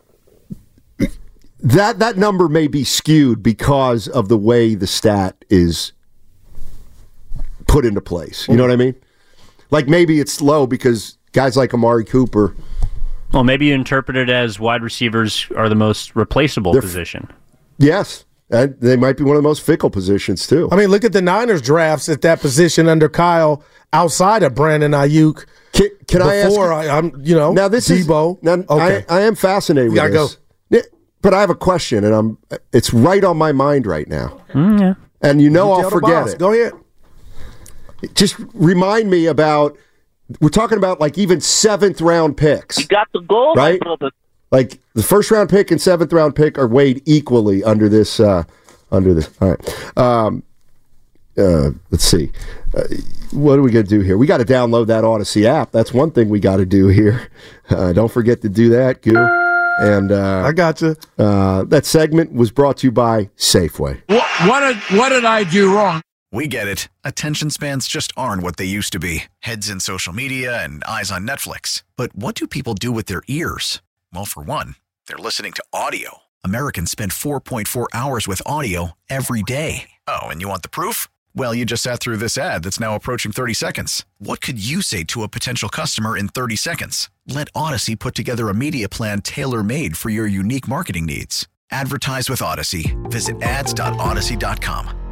[SPEAKER 6] that number may be skewed because of the way the stat is put into place. You know what I mean? Like maybe it's low because guys like Amari Cooper.
[SPEAKER 8] Well, maybe you interpret it as wide receivers are the most replaceable position.
[SPEAKER 6] Yes. They might be one of the most fickle positions, too.
[SPEAKER 7] I mean, look at the Niners drafts at that position under Kyle outside of Brandon Ayuk.
[SPEAKER 6] Can I ask?
[SPEAKER 7] Now this
[SPEAKER 6] Debo. Okay. I am fascinated with this. Go. But I have a question, and it's right on my mind right now.
[SPEAKER 8] Yeah.
[SPEAKER 6] And I'll forget it.
[SPEAKER 7] Go ahead.
[SPEAKER 6] Just remind me about, we're talking about like even 7th-round picks.
[SPEAKER 15] You got the goal,
[SPEAKER 6] right? Like the 1st-round pick and 7th-round pick are weighed equally under this. All right. Let's see. What are we going to do here? We got to download that Odyssey app. That's one thing we got to do here. Don't forget to do that, Goo. And
[SPEAKER 7] I got you.
[SPEAKER 6] That segment was brought to you by Safeway.
[SPEAKER 12] What did I do wrong?
[SPEAKER 16] We get it. Attention spans just aren't what they used to be. Heads in social media and eyes on Netflix. But what do people do with their ears? Well, for one, they're listening to audio. Americans spend 4.4 hours with audio every day. Oh, and you want the proof? Well, you just sat through this ad that's now approaching 30 seconds. What could you say to a potential customer in 30 seconds? Let Odyssey put together a media plan tailor-made for your unique marketing needs. Advertise with Odyssey. Visit ads.odyssey.com.